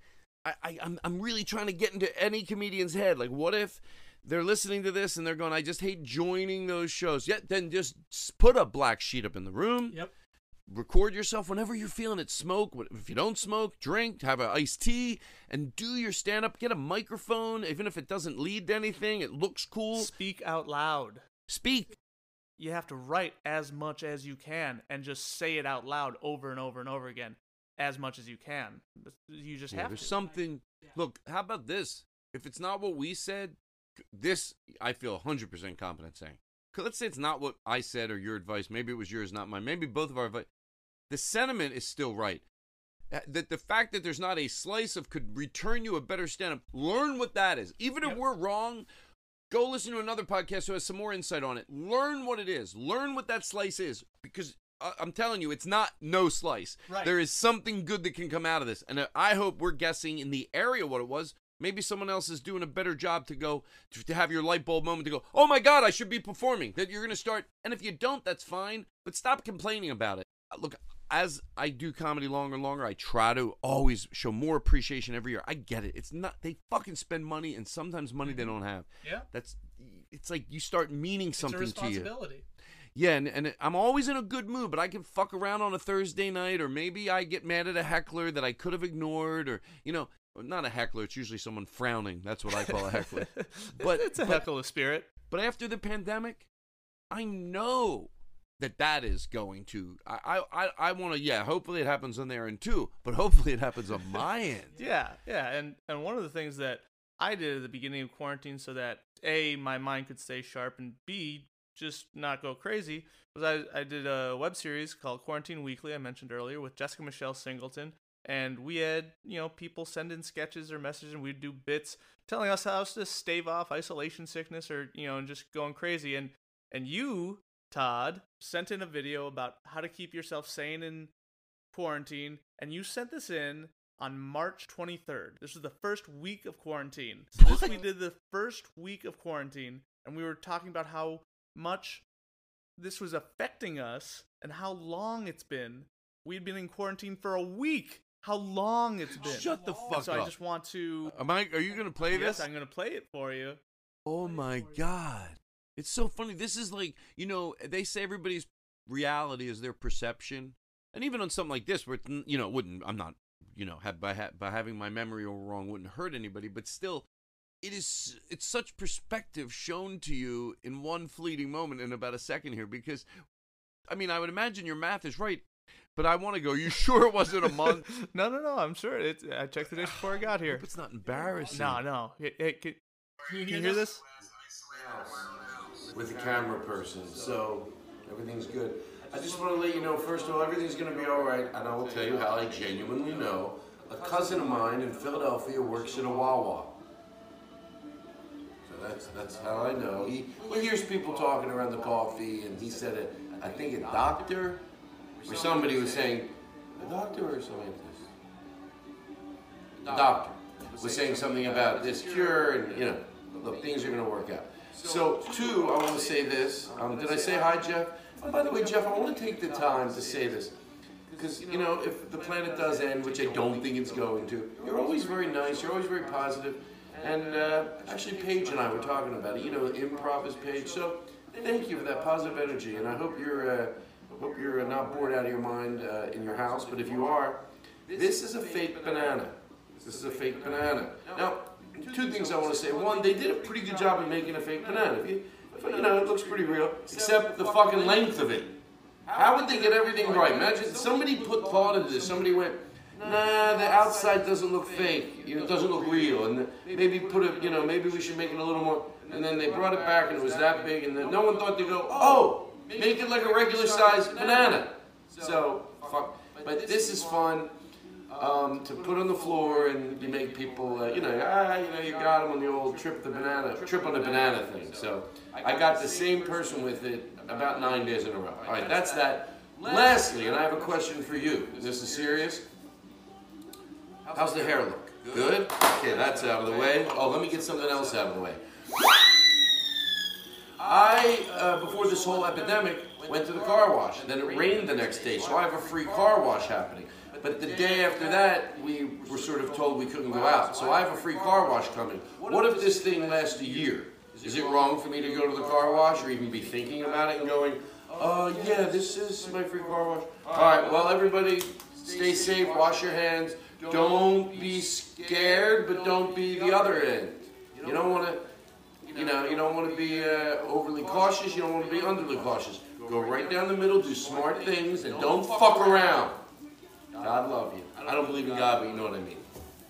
I'm really trying to get into any comedian's head. Like, what if they're listening to this and they're going, I just hate joining those shows. Yeah, then just put a black sheet up in the room. Yep. Record yourself whenever you're feeling it. Smoke. If you don't smoke, drink, have an iced tea, and do your stand-up. Get a microphone, even if it doesn't lead to anything. It looks cool. Speak out loud. Speak. You have to write as much as you can and just say it out loud over and over and over again. As much as you can. You just have there's to. Something. Look, how about this? If it's not what we said, this I feel 100% confident saying. Let's say it's not what I said or your advice. Maybe it was yours, not mine. Maybe both of our advice. The sentiment is still right. That the fact that there's not a slice of could return you a better stand-up. Learn what that is. Even if we're wrong, go listen to another podcast who has some more insight on it. Learn what it is. Learn what that slice is. Because I'm telling you, it's not no slice. Right. There is something good that can come out of this. And I hope we're guessing in the area what it was. Maybe someone else is doing a better job to go, to have your light bulb moment to go, oh my God, I should be performing. That you're going to start. And if you don't, that's fine. But stop complaining about it. Look, as I do comedy longer and longer, I try to always show more appreciation every year. I get it. It's not, they fucking spend money and sometimes money they don't have. Yeah. It's like you start meaning something to you. It's a responsibility. Yeah, and I'm always in a good mood, but I can fuck around on a Thursday night, or maybe I get mad at a heckler that I could have ignored, or, not a heckler, it's usually someone frowning. That's what I call a heckler. But it's a heckle of spirit. But after the pandemic, I know that is going to. I want to. Yeah, hopefully it happens on their end too, but hopefully it happens on my end. Yeah. And one of the things that I did at the beginning of quarantine so that A, my mind could stay sharp, and B, just not go crazy, was I did a web series called Quarantine Weekly, I mentioned earlier, with Jessica Michelle Singleton. And we had, people send in sketches or messages, and we'd do bits telling us how to stave off isolation sickness or, and just going crazy. And you, Todd, sent in a video about how to keep yourself sane in quarantine, and you sent this in on March 23rd. This was the first week of quarantine. So we did the first week of quarantine, and we were talking about how much this was affecting us and how long it's been. We'd been in quarantine for a week. How long it's been. Shut the fuck up. So I just want to... Are you going to play this? Yes, I'm going to play it for you. Oh my God. It's so funny. This is like, they say everybody's reality is their perception. And even on something like this where, it wouldn't, I'm not, by having my memory all wrong wouldn't hurt anybody, but still, it's such perspective shown to you in one fleeting moment in about a second here because, I would imagine your math is right. But I want to go, you sure it wasn't a month? No, I'm sure. I checked the days before I got here. I hope it's not embarrassing. No. Hey, can you hear this? With the camera person, so everything's good. I just want to let you know, first of all, everything's going to be all right, and I will tell you how I genuinely know. A cousin of mine in Philadelphia works at a Wawa. So that's how I know. He hears people talking around the coffee, and he said, I think a doctor... Or somebody was saying, a doctor or something like this. The doctor was saying something about this cure and, look, things are going to work out. So, two, I want to say this. Did I say hi, Jeff? Oh, by the way, Jeff, I want to take the time to say this. Because, if the planet does end, which I don't think it's going to, you're always very nice, you're always very positive. And actually, Paige and I were talking about it. Improv is Paige. So, thank you for that positive energy. And I hope you're not bored out of your mind in your house, but if you are, this is a fake banana. This is a fake banana. Now, two things I want to say. One, they did a pretty good job of making a fake banana. It looks pretty real, except the fucking length of it. How would they get everything right? Imagine somebody put thought into this. Somebody went, nah, the outside doesn't look fake. It doesn't look real. And maybe maybe we should make it a little more. And then they brought it back, and it was that big, and then no one thought to go, oh, make it like a regular sized banana. So, fuck. But this is fun to put on the floor and you make people, you got them on the old trip on the banana thing. So, I got the same person with it about 9 days in a row. All right, that's that. Lastly, and I have a question for you. This is serious. How's the hair look? Good? Okay, that's out of the way. Oh, let me get something else out of the way. Before this whole epidemic, went to the car wash. Then it rained the next day, so I have a free car wash happening. But the day after that, we were sort of told we couldn't go out. So I have a free car wash coming. What if this thing lasts a year? Is it wrong for me to go to the car wash or even be thinking about it and going, yeah, this is my free car wash? All right, well, everybody, stay safe, wash your hands. Don't be scared, but don't be the other end. You don't want to... you don't want to be overly cautious. You don't want to be underly cautious. Go right down the middle, do smart things, and don't fuck around. God love you. I don't believe in God, but you know what I mean.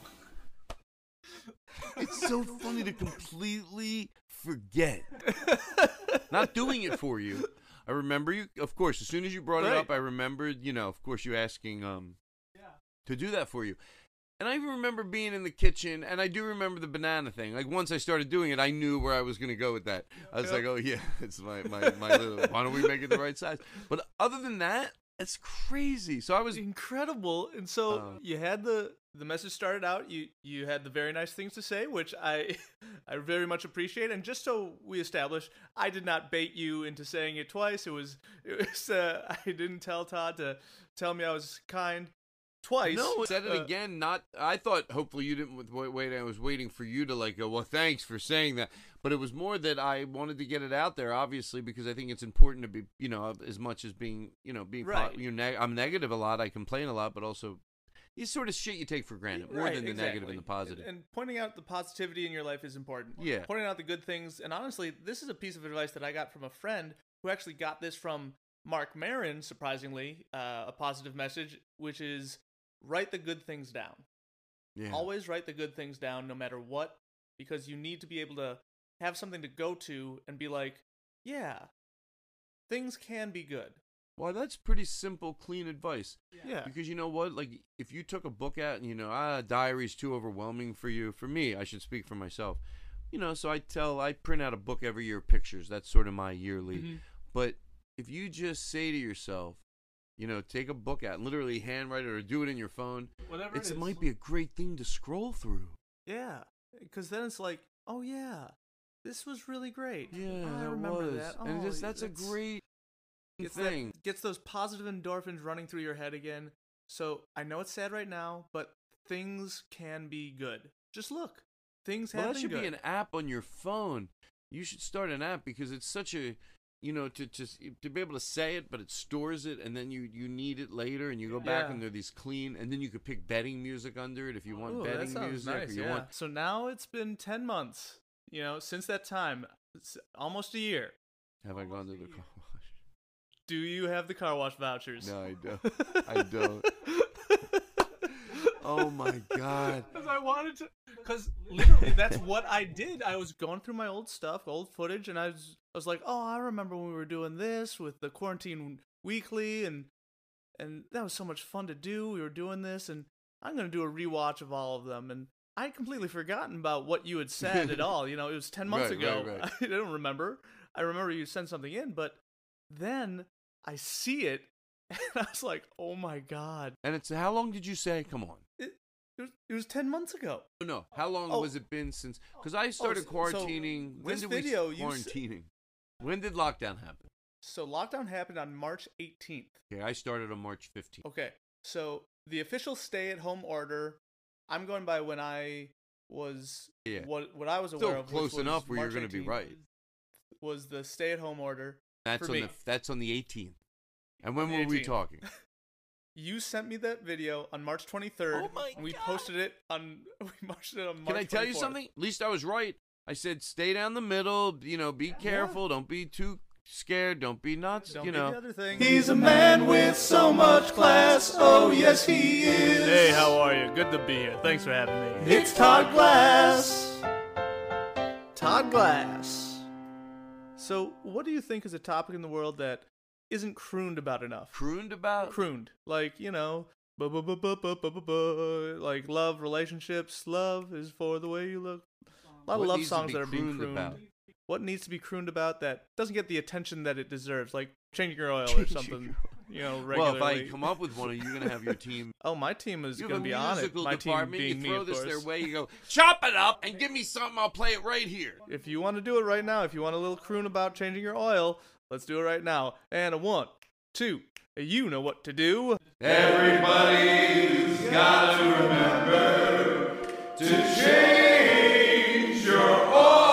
It's so funny to completely forget. Not doing it for you. I remember you, of course, as soon as you brought it up, I remembered, of course, you asking to do that for you. And I even remember being in the kitchen, and I do remember the banana thing. Like, once I started doing it, I knew where I was going to go with that. I was like, oh, yeah, it's my little, why don't we make it the right size? But other than that, it's crazy. So I was... Incredible. And so you had the message started out. You had the very nice things to say, which I very much appreciate. And just so we establish, I did not bait you into saying it twice. It was I didn't tell Todd to tell me I was kind. Twice. No, said it again. I thought hopefully you didn't wait. I was waiting for you to go, well, thanks for saying that. But it was more that I wanted to get it out there, obviously, because I think it's important to be, as much as being, right. I'm negative a lot. I complain a lot, but also it's sort of shit you take for granted more than the negative and the positive. And pointing out the positivity in your life is important. Yeah. Pointing out the good things. And honestly, this is a piece of advice that I got from a friend who actually got this from Mark Maron, surprisingly, a positive message, which is write the good things down. Yeah. Always write the good things down no matter what, because you need to be able to have something to go to and be like, yeah, things can be good. Well, that's pretty simple, clean advice. Yeah. Because you know what? Like, if you took a book out and, diary's too overwhelming for you. For me, I should speak for myself. So I print out a book every year, pictures. That's sort of my yearly. Mm-hmm. But if you just say to yourself, take a book out and literally handwrite it or do it in your phone, Whatever it might be a great thing to scroll through. Yeah. Because then it's like, oh, yeah, this was really great. Yeah, I that remember was. that. And Oh, that's a great thing. Gets those positive endorphins running through your head again. So I know it's sad right now, but things can be good. Just look. Things have been that should good. be an app on your phone. You should start an app because it's such a, to be able to say it, but it stores it, and then you need it later, and you go back and they're these clean, and then you could pick betting music under it if you want betting music. Nice, or you want. So now it's been 10 months, since that time. It's almost a year. Have I gone to the car wash? Do you have the car wash vouchers? No, I don't. I don't. Oh my God. Because I wanted to. Because literally, that's what I did. I was going through my old stuff, old footage, and I was like, oh, I remember when we were doing this with the Quarantine Weekly, and that was so much fun to do. We were doing this, and I'm going to do a rewatch of all of them. And I had completely forgotten about what you had said at all. It was 10 months ago. Right. I don't remember. I remember you sent something in, but then I see it, and I was like, oh my God. And it's how long did you say? Come on. It was 10 months ago. No. How long was it been since? Because I started quarantining. So when this did video, we quarantining? When did lockdown happen? So lockdown happened on March 18th. Okay, I started on March 15th. Okay, so the official stay-at-home order, I'm going by when I was what I was aware Still of. close which enough was where you're March going to be 18th, right. Was the stay-at-home order? That's for on me. that's on the 18th. And when The were we 18th. talking? You sent me that video on March 23rd. Oh my and we God. posted it on. We posted it on March. Can I tell you 24th. something? At least I was right. I said stay down the middle. Be careful. Don't be too scared. Don't be nuts. Don't be the other thing. He's a man with so much class. Oh, yes, he is. Hey, how are you? Good to be here. Thanks for having me. It's Todd Glass. Todd Glass. So, what do you think is a topic in the world that isn't crooned about enough? Crooned about? Crooned. Like, like love, relationships. Love is for the way you look. A lot of What love needs to songs be that are being crooned crooned. about? What needs to be crooned about that doesn't get the attention that it deserves? Like changing your oil or Changing something. Regularly. Well, if I come up with one, are you going to have your team? Oh, my team is You going have to a be on it. musical My department. team being You throw me, of this course. their way. You go, chop it up and give me something. I'll play it right here. If you want to do it right now, if you want a little croon about changing your oil, let's do it right now. And a 1, 2, you know what to do. Everybody's got to remember to change your oil.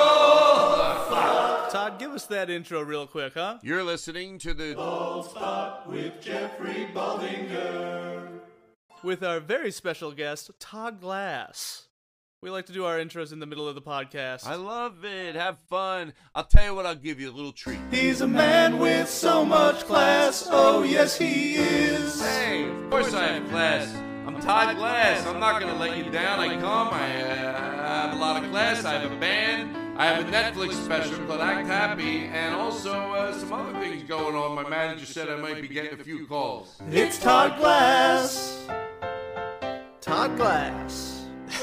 Todd, give us that intro real quick, huh? You're listening to the Bald Spot with Jeffrey Baldinger. With our very special guest, Todd Glass. We like to do our intros in the middle of the podcast. I love it. Have fun. I'll tell you what, I'll give you a little treat. He's a man with so much class. Oh, yes, he is. Hey, of course I have class. I'm Todd Glass. I'm not going to let you down. I have a lot of class. I have a band. I have a Netflix special called Act Happy. And also some other things going on. My manager said I might be getting a few calls. It's Todd Glass. Todd Glass.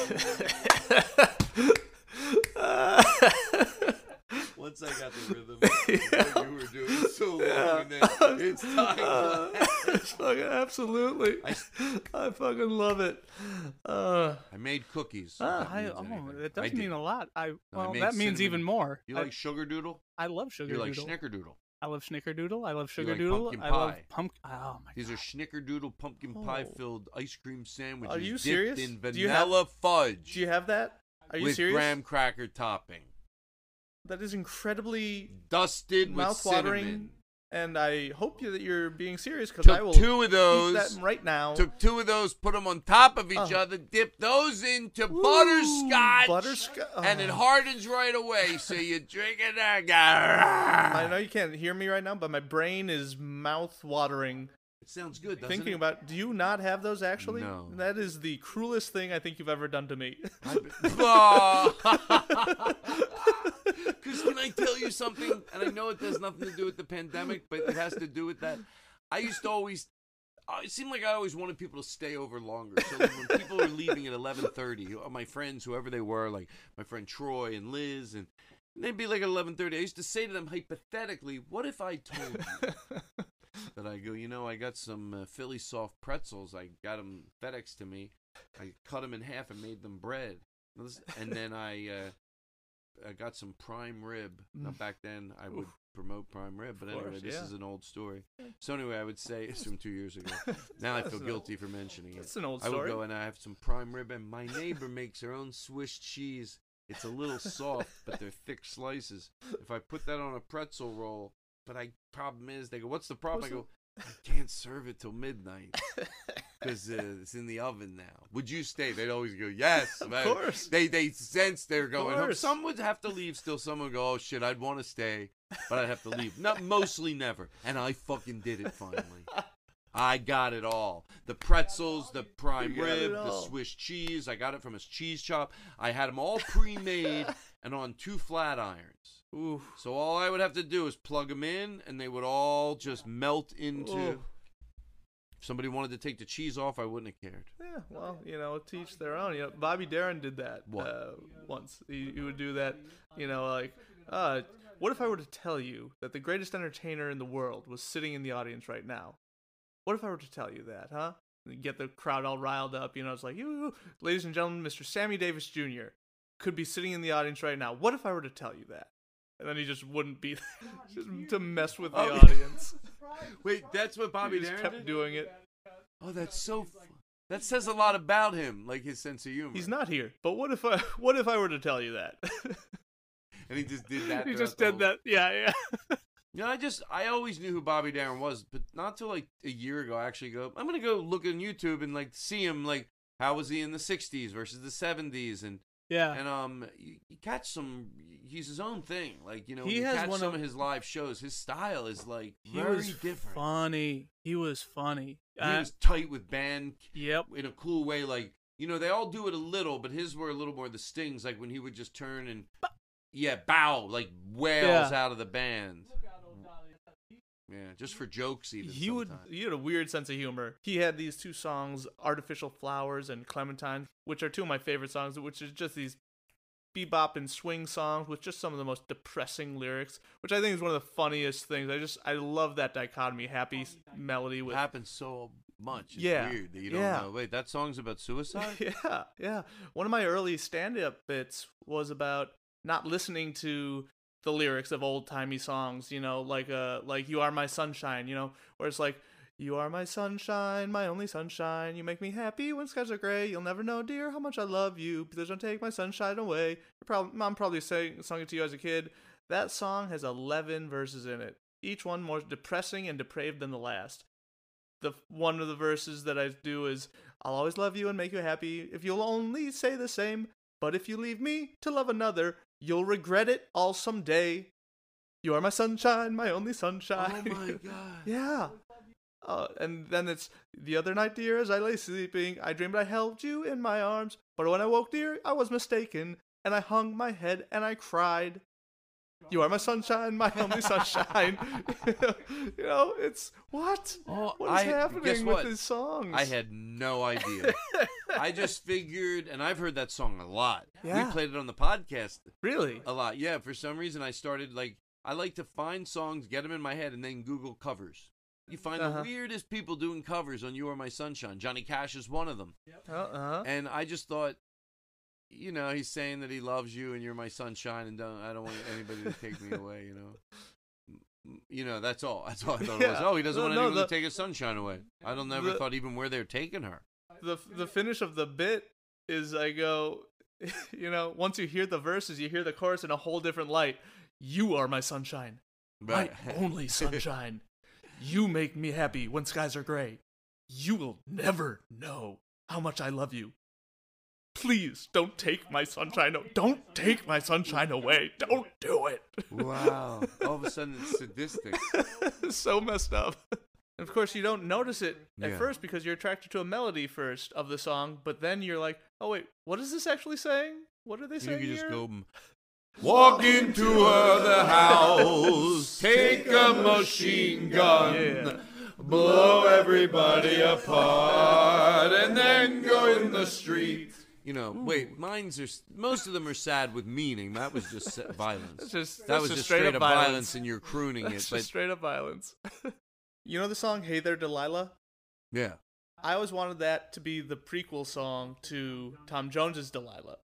Once I got the rhythm of what you were doing so long, and then it's Todd Glass. Absolutely. I fucking love it. I made cookies. That I does did. mean a lot. I made That means cinnamon. even more. You like sugar doodle? I love sugar You like doodle. snickerdoodle? I love snickerdoodle. I love sugar like doodle. pumpkin I love pie. pumpkin. Oh my These god. are snickerdoodle pumpkin pie filled ice cream sandwiches. Are you dipped serious? in Do you have- vanilla fudge. Do you have that? Are you with serious? graham cracker topping, That is incredibly dusted with mouth-watering. cinnamon. and I hope that you're being serious because Took I will two of eat those. that right now. Took two of those, put them on top of each other, dip those into butterscotch, and it hardens right away. So you drink it. I know you can't hear me right now, but my brain is mouth-watering. It sounds good, doesn't Thinking it? about, do you not have those actually? No. That is the cruelest thing I think you've ever done to me. Because can I tell you something? And I know it has nothing to do with the pandemic, but it has to do with that. I used to always, it seemed like I always wanted people to stay over longer. So like when people were leaving at 11:30, my friends, whoever they were, like my friend Troy and Liz, and they'd be like at 11:30. I used to say to them hypothetically, what if I told you that I go, I got some Philly soft pretzels. I got them FedEx to me. I cut them in half and made them bread. And then I got some prime rib. Now, back then, I would promote prime rib. But anyway, this is an old story. So anyway, I would say it's from 2 years ago. Now I feel guilty for mentioning it. It's an old I story. would go and I have some prime rib. And my neighbor makes her own Swiss cheese. It's a little soft, but they're thick slices. If I put that on a pretzel roll, problem is, they go, what's the problem? I go, I can't serve it till midnight because it's in the oven now. Would you stay? They'd always go, yes. Of course. They sense they're going home. course. Some would have to leave still. Some would go, oh, shit, I'd want to stay, but I'd have to leave. Mostly never. And I fucking did it finally. I got it all. The pretzels, the prime rib, the Swiss cheese. I got it from his cheese shop. I had them all pre-made and on 2 flat irons. Ooh. So all I would have to do is plug them in, and they would all just melt into. Ooh. If somebody wanted to take the cheese off, I wouldn't have cared. Yeah, well, to each their own. Bobby Darin did that once. He would do that. What if I were to tell you that the greatest entertainer in the world was sitting in the audience right now? What if I were to tell you that, huh? And get the crowd all riled up. It's like, ladies and gentlemen, Mr. Sammy Davis Jr. could be sitting in the audience right now. What if I were to tell you that? And then he just wouldn't be there just to mess with the audience. Wait, that's what Bobby He just Darin kept did? doing it. Oh, that's so fun. That says a lot about him, like his sense of humor. He's not here. But what if I were to tell you that? And he just did that. He just did that. Yeah. I always knew who Bobby Darin was, but not till like a year ago. I actually I'm gonna go look on YouTube and like see him, like how was he in the '60s versus the '70s, and you catch some. He's his own thing, like he you has catch some of his live shows. His style is like very different. Funny. He was funny. He was tight with band. Yep. In a cool way, like they all do it a little, but his were a little more the stings, like when he would just turn and bow like whales out of the band. Yeah, just for jokes even. He had a weird sense of humor. He had these 2 songs, Artificial Flowers and Clementine, which are 2 of my favorite songs, which is just these bebop and swing songs with just some of the most depressing lyrics, which I think is one of the funniest things. I love that dichotomy, happy melody with... It happens so much. It's weird that you don't know. Wait, that song's about suicide? Yeah. One of my early stand-up bits was about not listening to the lyrics of old-timey songs, like You Are My Sunshine, where it's like, you are my sunshine, my only sunshine, you make me happy when skies are gray, you'll never know, dear, how much I love you, please don't take my sunshine away. Mom probably sung it to you as a kid. That song has 11 verses in it, each one more depressing and depraved than the last. One of the verses that I do is, I'll always love you and make you happy if you'll only say the same, but if you leave me to love another, you'll regret it all someday. You are my sunshine, my only sunshine. Oh my God. Yeah. And then it's, the other night, dear, as I lay sleeping, I dreamed I held you in my arms, but when I woke, dear, I was mistaken, and I hung my head and I cried. You are my sunshine, my only sunshine. It's what? What is happening with these songs? I had no idea. I just figured, and I've heard that song a lot. Yeah. We played it on the podcast. Really? A lot. Yeah, for some reason I started, I like to find songs, get them in my head, and then Google covers. You find the weirdest people doing covers on You Are My Sunshine. Johnny Cash is one of them. And I just thought, he's saying that he loves you and you're my sunshine, and I don't want anybody to take me away, That's all. That's all I thought it was. Oh, he doesn't want anyone to take his sunshine away. I never thought even where they're taking her. The finish of the bit is I go, once you hear the verses, you hear the chorus in a whole different light. You are my sunshine. Right. My only sunshine. You make me happy when skies are gray. You will never know how much I love you. Please don't take my sunshine. Don't take my sunshine away. Don't do it. Wow. All of a sudden it's sadistic. So messed up. And of course, you don't notice it at Yeah. first because you're attracted to a melody first of the song, but then you're like, oh wait, what is this actually saying? What are they You saying can here? just go. Walk into the house, take a machine gun, Yeah. blow everybody apart, and then go in the street. You know, wait, most of them are sad with meaning. That was just violence. That was just straight up violence, and you're crooning That's it. But just straight up violence. You know the song "Hey There, Delilah"? yeah, I always wanted that to be the prequel song to Tom Jones's Delilah.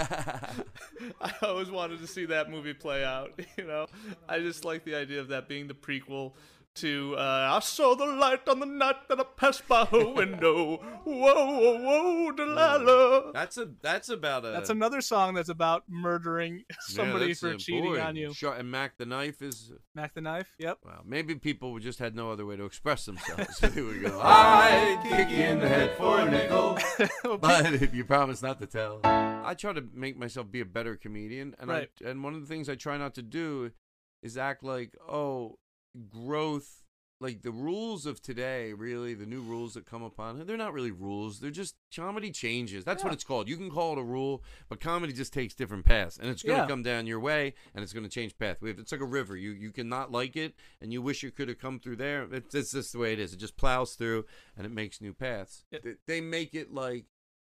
I always wanted to see that movie play out. You know, I just like the idea of that being the prequel to I saw the light on the night that I passed by her window. Whoa, whoa, whoa, Delilah. that's about a. That's another song that's about murdering somebody that's for cheating boy, on you. And Mac the Knife is. Mac the Knife. Yep. Well, maybe people just had no other way to express themselves. Here we go. I'd kick you in the head for a nickel. But if you promise not to tell. I try to make myself be a better comedian, and Right. and one of the things I try not to do is act like, oh, growth, like the rules of today, really, the new rules that come upon, they're not really rules. They're just comedy changes. That's what it's called. You can call it a rule, but comedy just takes different paths, and it's going to come down your way, and it's going to change path. It's like a river. You cannot like it, and you wish you could have come through there. It's just the way it is. It just plows through, and it makes new paths. They make it like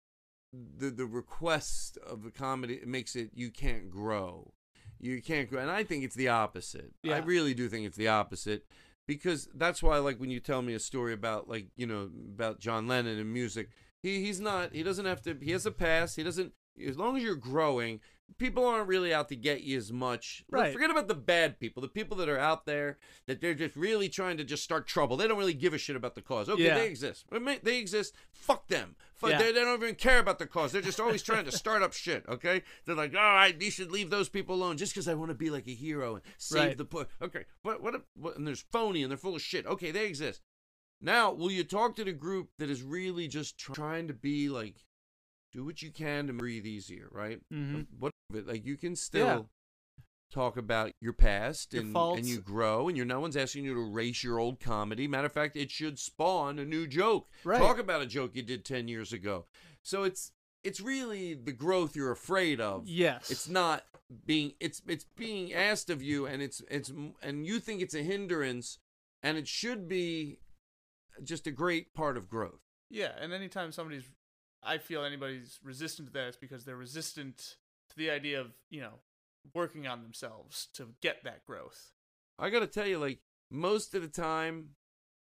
the request of the comedy, it makes it you can't grow. You can't grow. And I think it's the opposite. Yeah. I really do think it's the opposite, because that's why, like, when you tell me a story about, like, you know, about John Lennon and music, he doesn't have to, he has a past. He doesn't, as long as you're growing, people aren't really out to get you as much. Right. Forget about the bad people, the people that are out there that they're just really trying to just start trouble. They don't really give a shit about the cause. Okay, Yeah. they exist. They exist. Fuck them. Yeah. They don't even care about the cause. They're just always trying to start up shit, okay? They're like, all right, you should leave those people alone just because I want to be like a hero and save Right. the poor. Okay, what, and there's phony and they're full of shit. Okay, they exist. Now, will you talk to the group that is really just trying to be like, do what you can to breathe easier, right? Mhm. What like you can still talk about your past Your and faults. you grow, and no one's asking you to erase your old comedy. Matter of fact, it should spawn a new joke. Right. Talk about a joke you did 10 years ago. So it's really the growth you're afraid of. Yes. It's not being it's being asked of you, and it's and you think it's a hindrance, and it should be just a great part of growth. Yeah, and anytime I feel anybody's resistant to that, it's because they're resistant to the idea of, you know, working on themselves to get that growth. I got to tell you, like, most of the time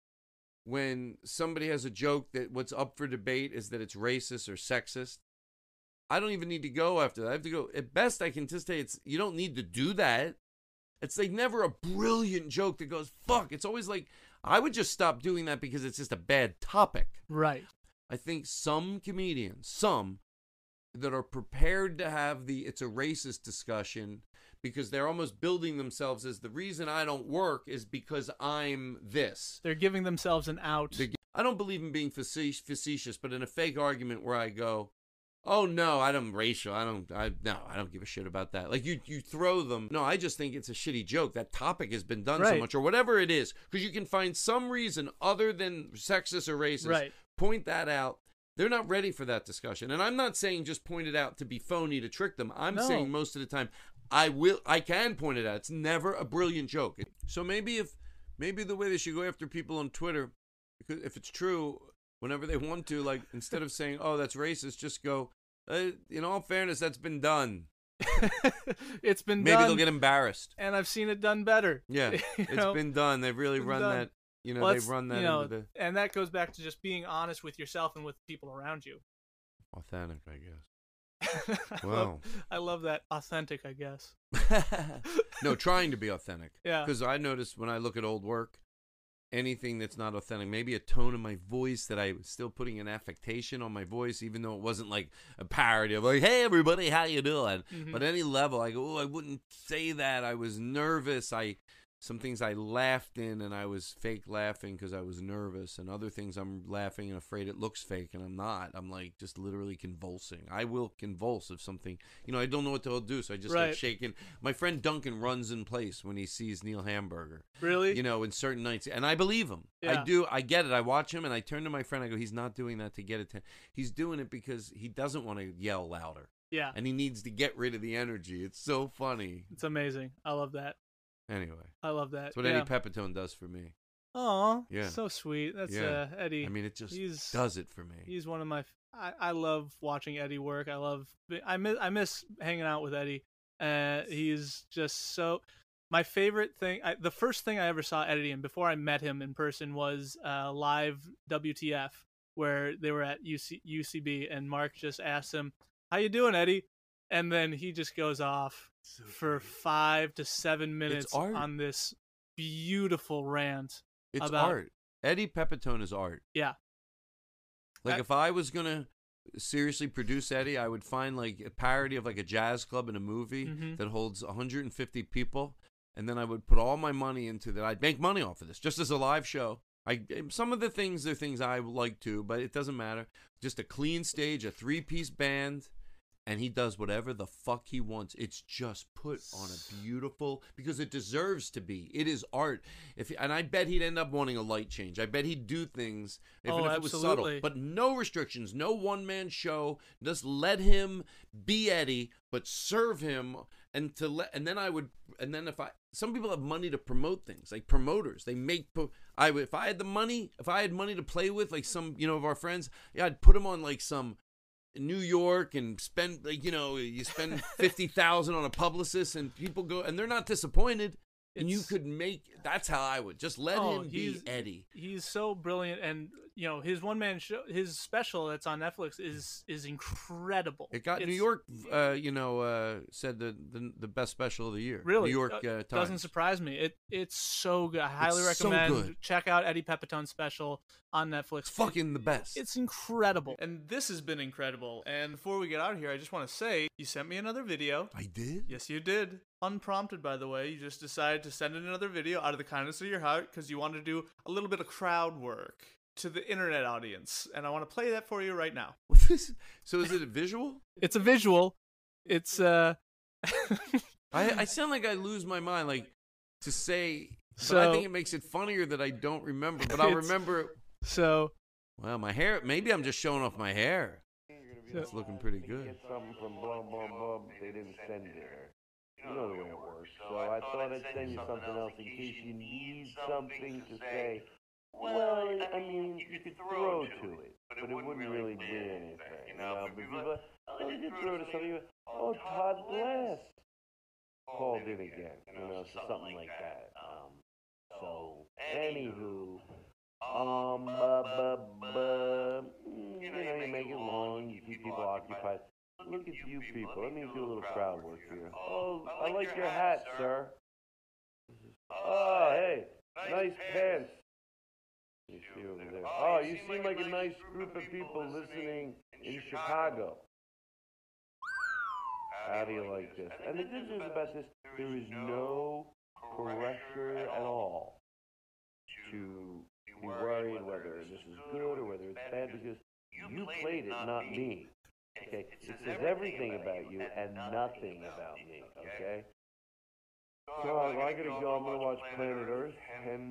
when somebody has a joke that what's up for debate is that it's racist or sexist, I don't even need to go after that. I have to go, at best I can just say you don't need to do that. It's like never a brilliant joke that goes, fuck. It's always like, I would just stop doing that because it's just a bad topic. Right. I think some comedians, that are prepared to have it's a racist discussion because they're almost building themselves as the reason I don't work is because I'm this. They're giving themselves an out. I don't believe in being facetious, but in a fake argument where I go, oh no, I'm racial. I don't give a shit about that. Like you throw them. No, I just think it's a shitty joke. That topic has been done so Right. much or whatever it is. Because you can find some reason other than sexist or racist. Right. Point that out. They're not ready for that discussion. And I'm not saying just point it out to be phony to trick them. I'm No. saying most of the time I can point it out. It's never a brilliant joke. So maybe the way they should go after people on Twitter, because if it's true, whenever they want to, like instead of saying, "Oh, that's racist," just go, in all fairness, that's been done. It's been Maybe done. they'll get embarrassed. And I've seen it done better. Yeah, You it's know? been done. They've really Been run done. that. You know, Well, they've run that you know, into the and that goes back to just being honest with yourself and with people around you. authentic, I guess. I Wow. love- I love that. Authentic, I guess. No, trying to be authentic. Yeah. Because I notice when I look at old work, anything that's not authentic, maybe a tone in my voice that I was still putting an affectation on my voice, even though it wasn't like a parody of like, hey, everybody, how you doing? Mhm. But any level, I go, oh, I wouldn't say that. I was nervous. I Some things I laughed in and I was fake laughing because I was nervous, and other things I'm laughing and afraid it looks fake and I'm not. I'm like just literally convulsing. I will convulse if something, I don't know what to do, so I just start shaking. My friend Duncan runs in place when he sees Neil Hamburger. Really? In certain nights, and I believe him. Yeah. I do. I get it. I watch him and I turn to my friend. I go, he's not doing that to get attention. He's doing it because he doesn't want to yell louder. Yeah. And he needs to get rid of the energy. It's so funny. It's amazing. I love that. Anyway, I love that. That's what Eddie Pepitone does for me. Oh, yeah, so sweet. That's Eddie. I mean, it just does it for me. He's one of my. I love watching Eddie work. I miss hanging out with Eddie. He's just so. My favorite thing. The first thing I ever saw Eddie in before I met him in person was live WTF, where they were at UCB, and Mark just asked him, "How you doing, Eddie?" And then he just goes off for 5 to 7 minutes on this beautiful rant. It's about art. Eddie Pepitone is art. Yeah. Like if I was gonna seriously produce Eddie, I would find like a parody of like a jazz club in a movie that holds 150 people, and then I would put all my money into that. I'd make money off of this just as a live show. Some of the things are things I like to, but it doesn't matter. Just a clean stage, a 3-piece band. And he does whatever the fuck he wants. It's just put on a beautiful, because it deserves to be. It is art. And I bet he'd end up wanting a light change. I bet he'd do things even if it was subtle. But no restrictions, no one-man show. Just let him be Eddie, but serve him. Some people have money to promote things, like promoters. They make. If I had money to play with, like some of our friends, I'd put him on like some New York and spend you spend $50,000 on a publicist, and people go and they're not disappointed. And you could make. That's how I would just let him be Eddie. He's so brilliant, and his one-man show, his special that's on Netflix is incredible. It got New York, said the best special of the year. Really, New York Times. Doesn't surprise me. It's so good. I highly recommend. So good. Check out Eddie Pepitone's special on Netflix. It's fucking the best. It's incredible, and this has been incredible. And before we get out of here, I just want to say you sent me another video. I did. Yes, you did. Unprompted, by the way. You just decided to send in another video out of the kindness of your heart because you wanted to do a little bit of crowd work to the internet audience, and I want to play that for you right now. So is it a visual? It's a visual. It's I sound like I lose my mind, like to say. So, but I think it makes it funnier that I don't remember. But I'll remember. So. Well, my hair. Maybe I'm just showing off my hair. It's looking pretty good. Get something from blah blah blah. They didn't send it here. You know the way it works. So I thought I'd send you something else in case you need something to say. Well, I mean, you could throw to it, but it wouldn't really do anything. But you could throw to something. Oh, Todd Glass called in again. So something like that. So, anywho, you make it long, you keep people occupied. Look at you people. Let me do a little crowd work here. Oh, I like your hat, sir. Oh, hey, nice pants. You see over there. Oh, you seem like a nice group of people listening in Chicago. How do you like this? And the good news about this, there is no pressure at all to be worried whether this is good or whether it's bad, because you played it, not me. Okay, it says everything about you and nothing about me, okay? So I gotta go, I'm gonna watch Planet Earth and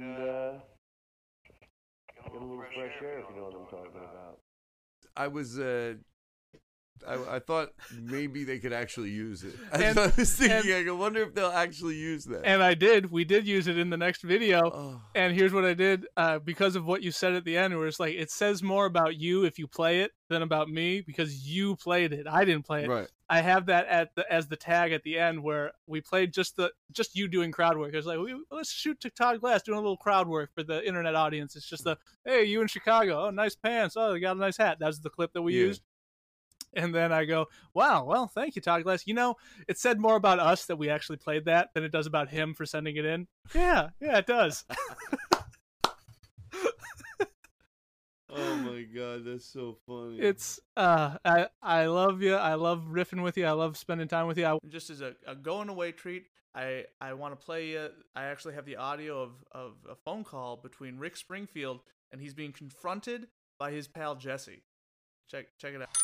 get a little fresh air, if you know what I'm talking about. I was I thought maybe they could actually use it. I was thinking, I wonder if they'll actually use that. And I did. We did use it in the next video. Oh. And here's what I did. Because of what you said at the end, where it's like, it says more about you if you play it than about me, because you played it. I didn't play it. Right. I have that as the tag at the end where we played just you doing crowd work. It was like, let's shoot to Todd Glass doing a little crowd work for the internet audience. It's just hey, you in Chicago. Oh, nice pants. Oh, you got a nice hat. That's the clip that we used. And then I go, wow, well, thank you, Todd Glass. It said more about us that we actually played that than it does about him for sending it in. Yeah, it does. Oh my god, that's so funny. It's I love you. I love riffing with you. I love spending time with you. Just as a going away treat, I want to play you. I actually have the audio of a phone call between Rick Springfield and he's being confronted by his pal Jesse. Check it out.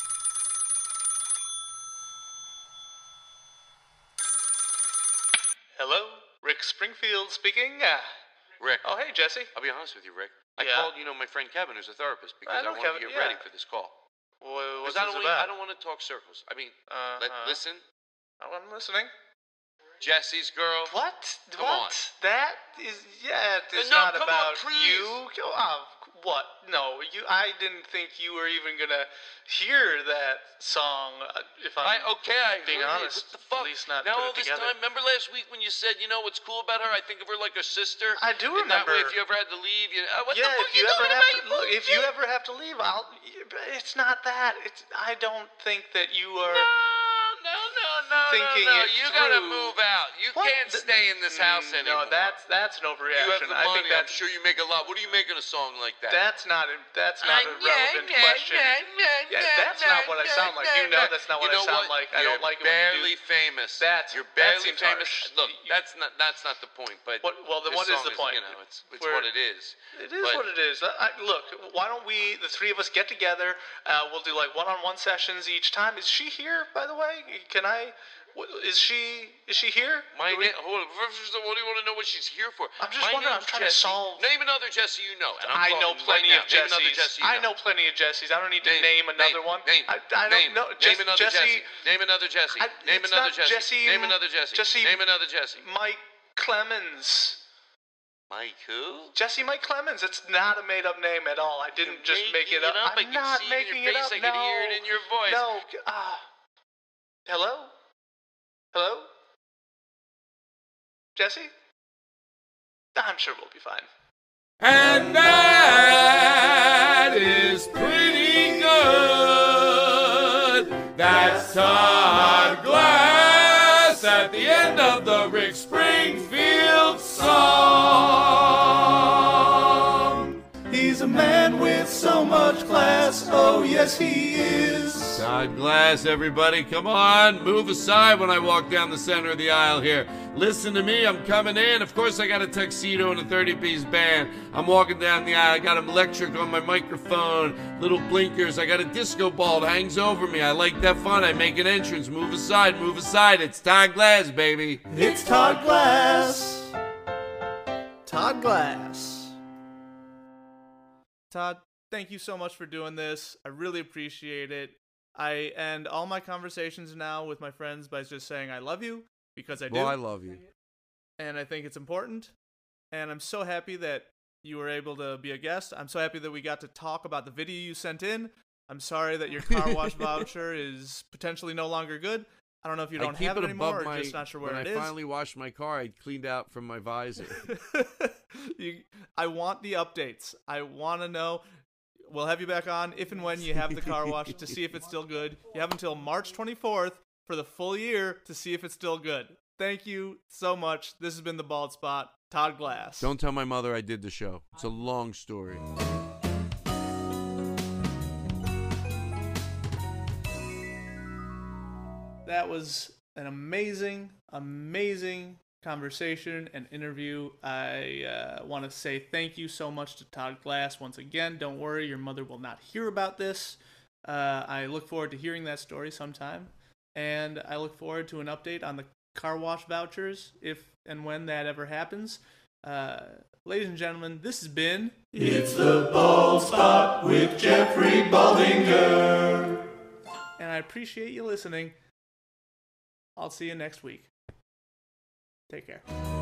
Hello, Rick Springfield speaking. Rick. Oh, hey, Jesse. I'll be honest with you, Rick. I Yeah. called, my friend Kevin, who's a therapist, because I know wanted Kevin, to get yeah. ready for this call. What's Because this about? I don't want to talk circles. I mean, listen. Oh, I'm listening. Jesse's girl. What? Come what? on. That is, yeah, it is No, not come on, about please. you. What? No, I didn't think you were even gonna hear that song. If I'm I being heard honest, it. What the fuck? at least not now put all it this together. time, remember last week when you said, what's cool about her? I think of her like a sister. I do And that remember. way, if you ever had to leave, what yeah, the fuck if you ever talking have about, to look, if you ever have to leave, it's not that. I don't think that you are. No. Thinking it You gotta through. move out. You What? can't stay in this house anymore. No, that's an You overreaction. have the I money. think I'm that's sure you make a lot. What do you make in a song like that? That's not a relevant question. Yeah, that's not what I sound like. You know that's not what I sound like. I don't like it when barely you do. famous. You're That barely seems famous. harsh. Look, that's not the point. But Well, then this what is song the point? It's We're- what it is. It is But- what it is. Look, why don't we, the three of us, get together? We'll do like one-on-one sessions each time. Is she here, by the way? Is she here? Hold on. First of all, what do you want to know what she's here for? I'm just My wondering. I'm name's trying to Jesse. solve. Name another Jesse you know. And I'm I know talking plenty right of now. Name another Jessies. Jesse you know. I know plenty of Jessies. I don't need to name another one. Name. I don't name. know. Name another Jesse. Jesse. Name another Jesse. Name It's another not Jesse. Jesse. Name another Jesse. Jesse. Name another Jesse. Mike Clemens. Mike who? Jesse Mike Clemens. It's not a made-up name at all. I didn't just make it up. I I'm can not see it in making your it face. up. I can hear it in your voice. No. Hello? Hello? Jesse? I'm sure we'll be fine. And that is pretty good. That's Todd Glass at the end of the Rick Springfield song. He's a man with so much class, oh yes he is. Todd Glass, everybody, come on, move aside when I walk down the center of the aisle here. Listen to me, I'm coming in. Of course, I got a tuxedo and a 30-piece band. I'm walking down the aisle. I got an electric on my microphone, little blinkers. I got a disco ball that hangs over me. I like that fun. I make an entrance. Move aside, move aside. It's Todd Glass, baby. It's Todd Glass. Todd Glass. Todd, thank you so much for doing this. I really appreciate it. I end all my conversations now with my friends by just saying I love you, because I do. Well, I love you. And I think it's important. And I'm so happy that you were able to be a guest. I'm so happy that we got to talk about the video you sent in. I'm sorry that your car wash voucher is potentially no longer good. I don't know if you don't I keep have it above anymore or just not sure where when it I is. finally washed my car, I cleaned out from my visor. I want the updates. I want to know. We'll have you back on if and when you have the car wash to see if it's still good. You have until March 24th for the full year to see if it's still good. Thank you so much. This has been The Bald Spot. Todd Glass. Don't tell my mother I did the show. It's a long story. That was an amazing conversation and interview. I want to say thank you so much to Todd Glass once again. Don't worry, your mother will not hear about this. I look forward to hearing that story sometime, and I look forward to an update on the car wash vouchers if and when that ever happens. Ladies and gentlemen, this has been It's the Bald Spot with Jeffrey Baldinger. and I appreciate you listening. I'll see you next week. Take care.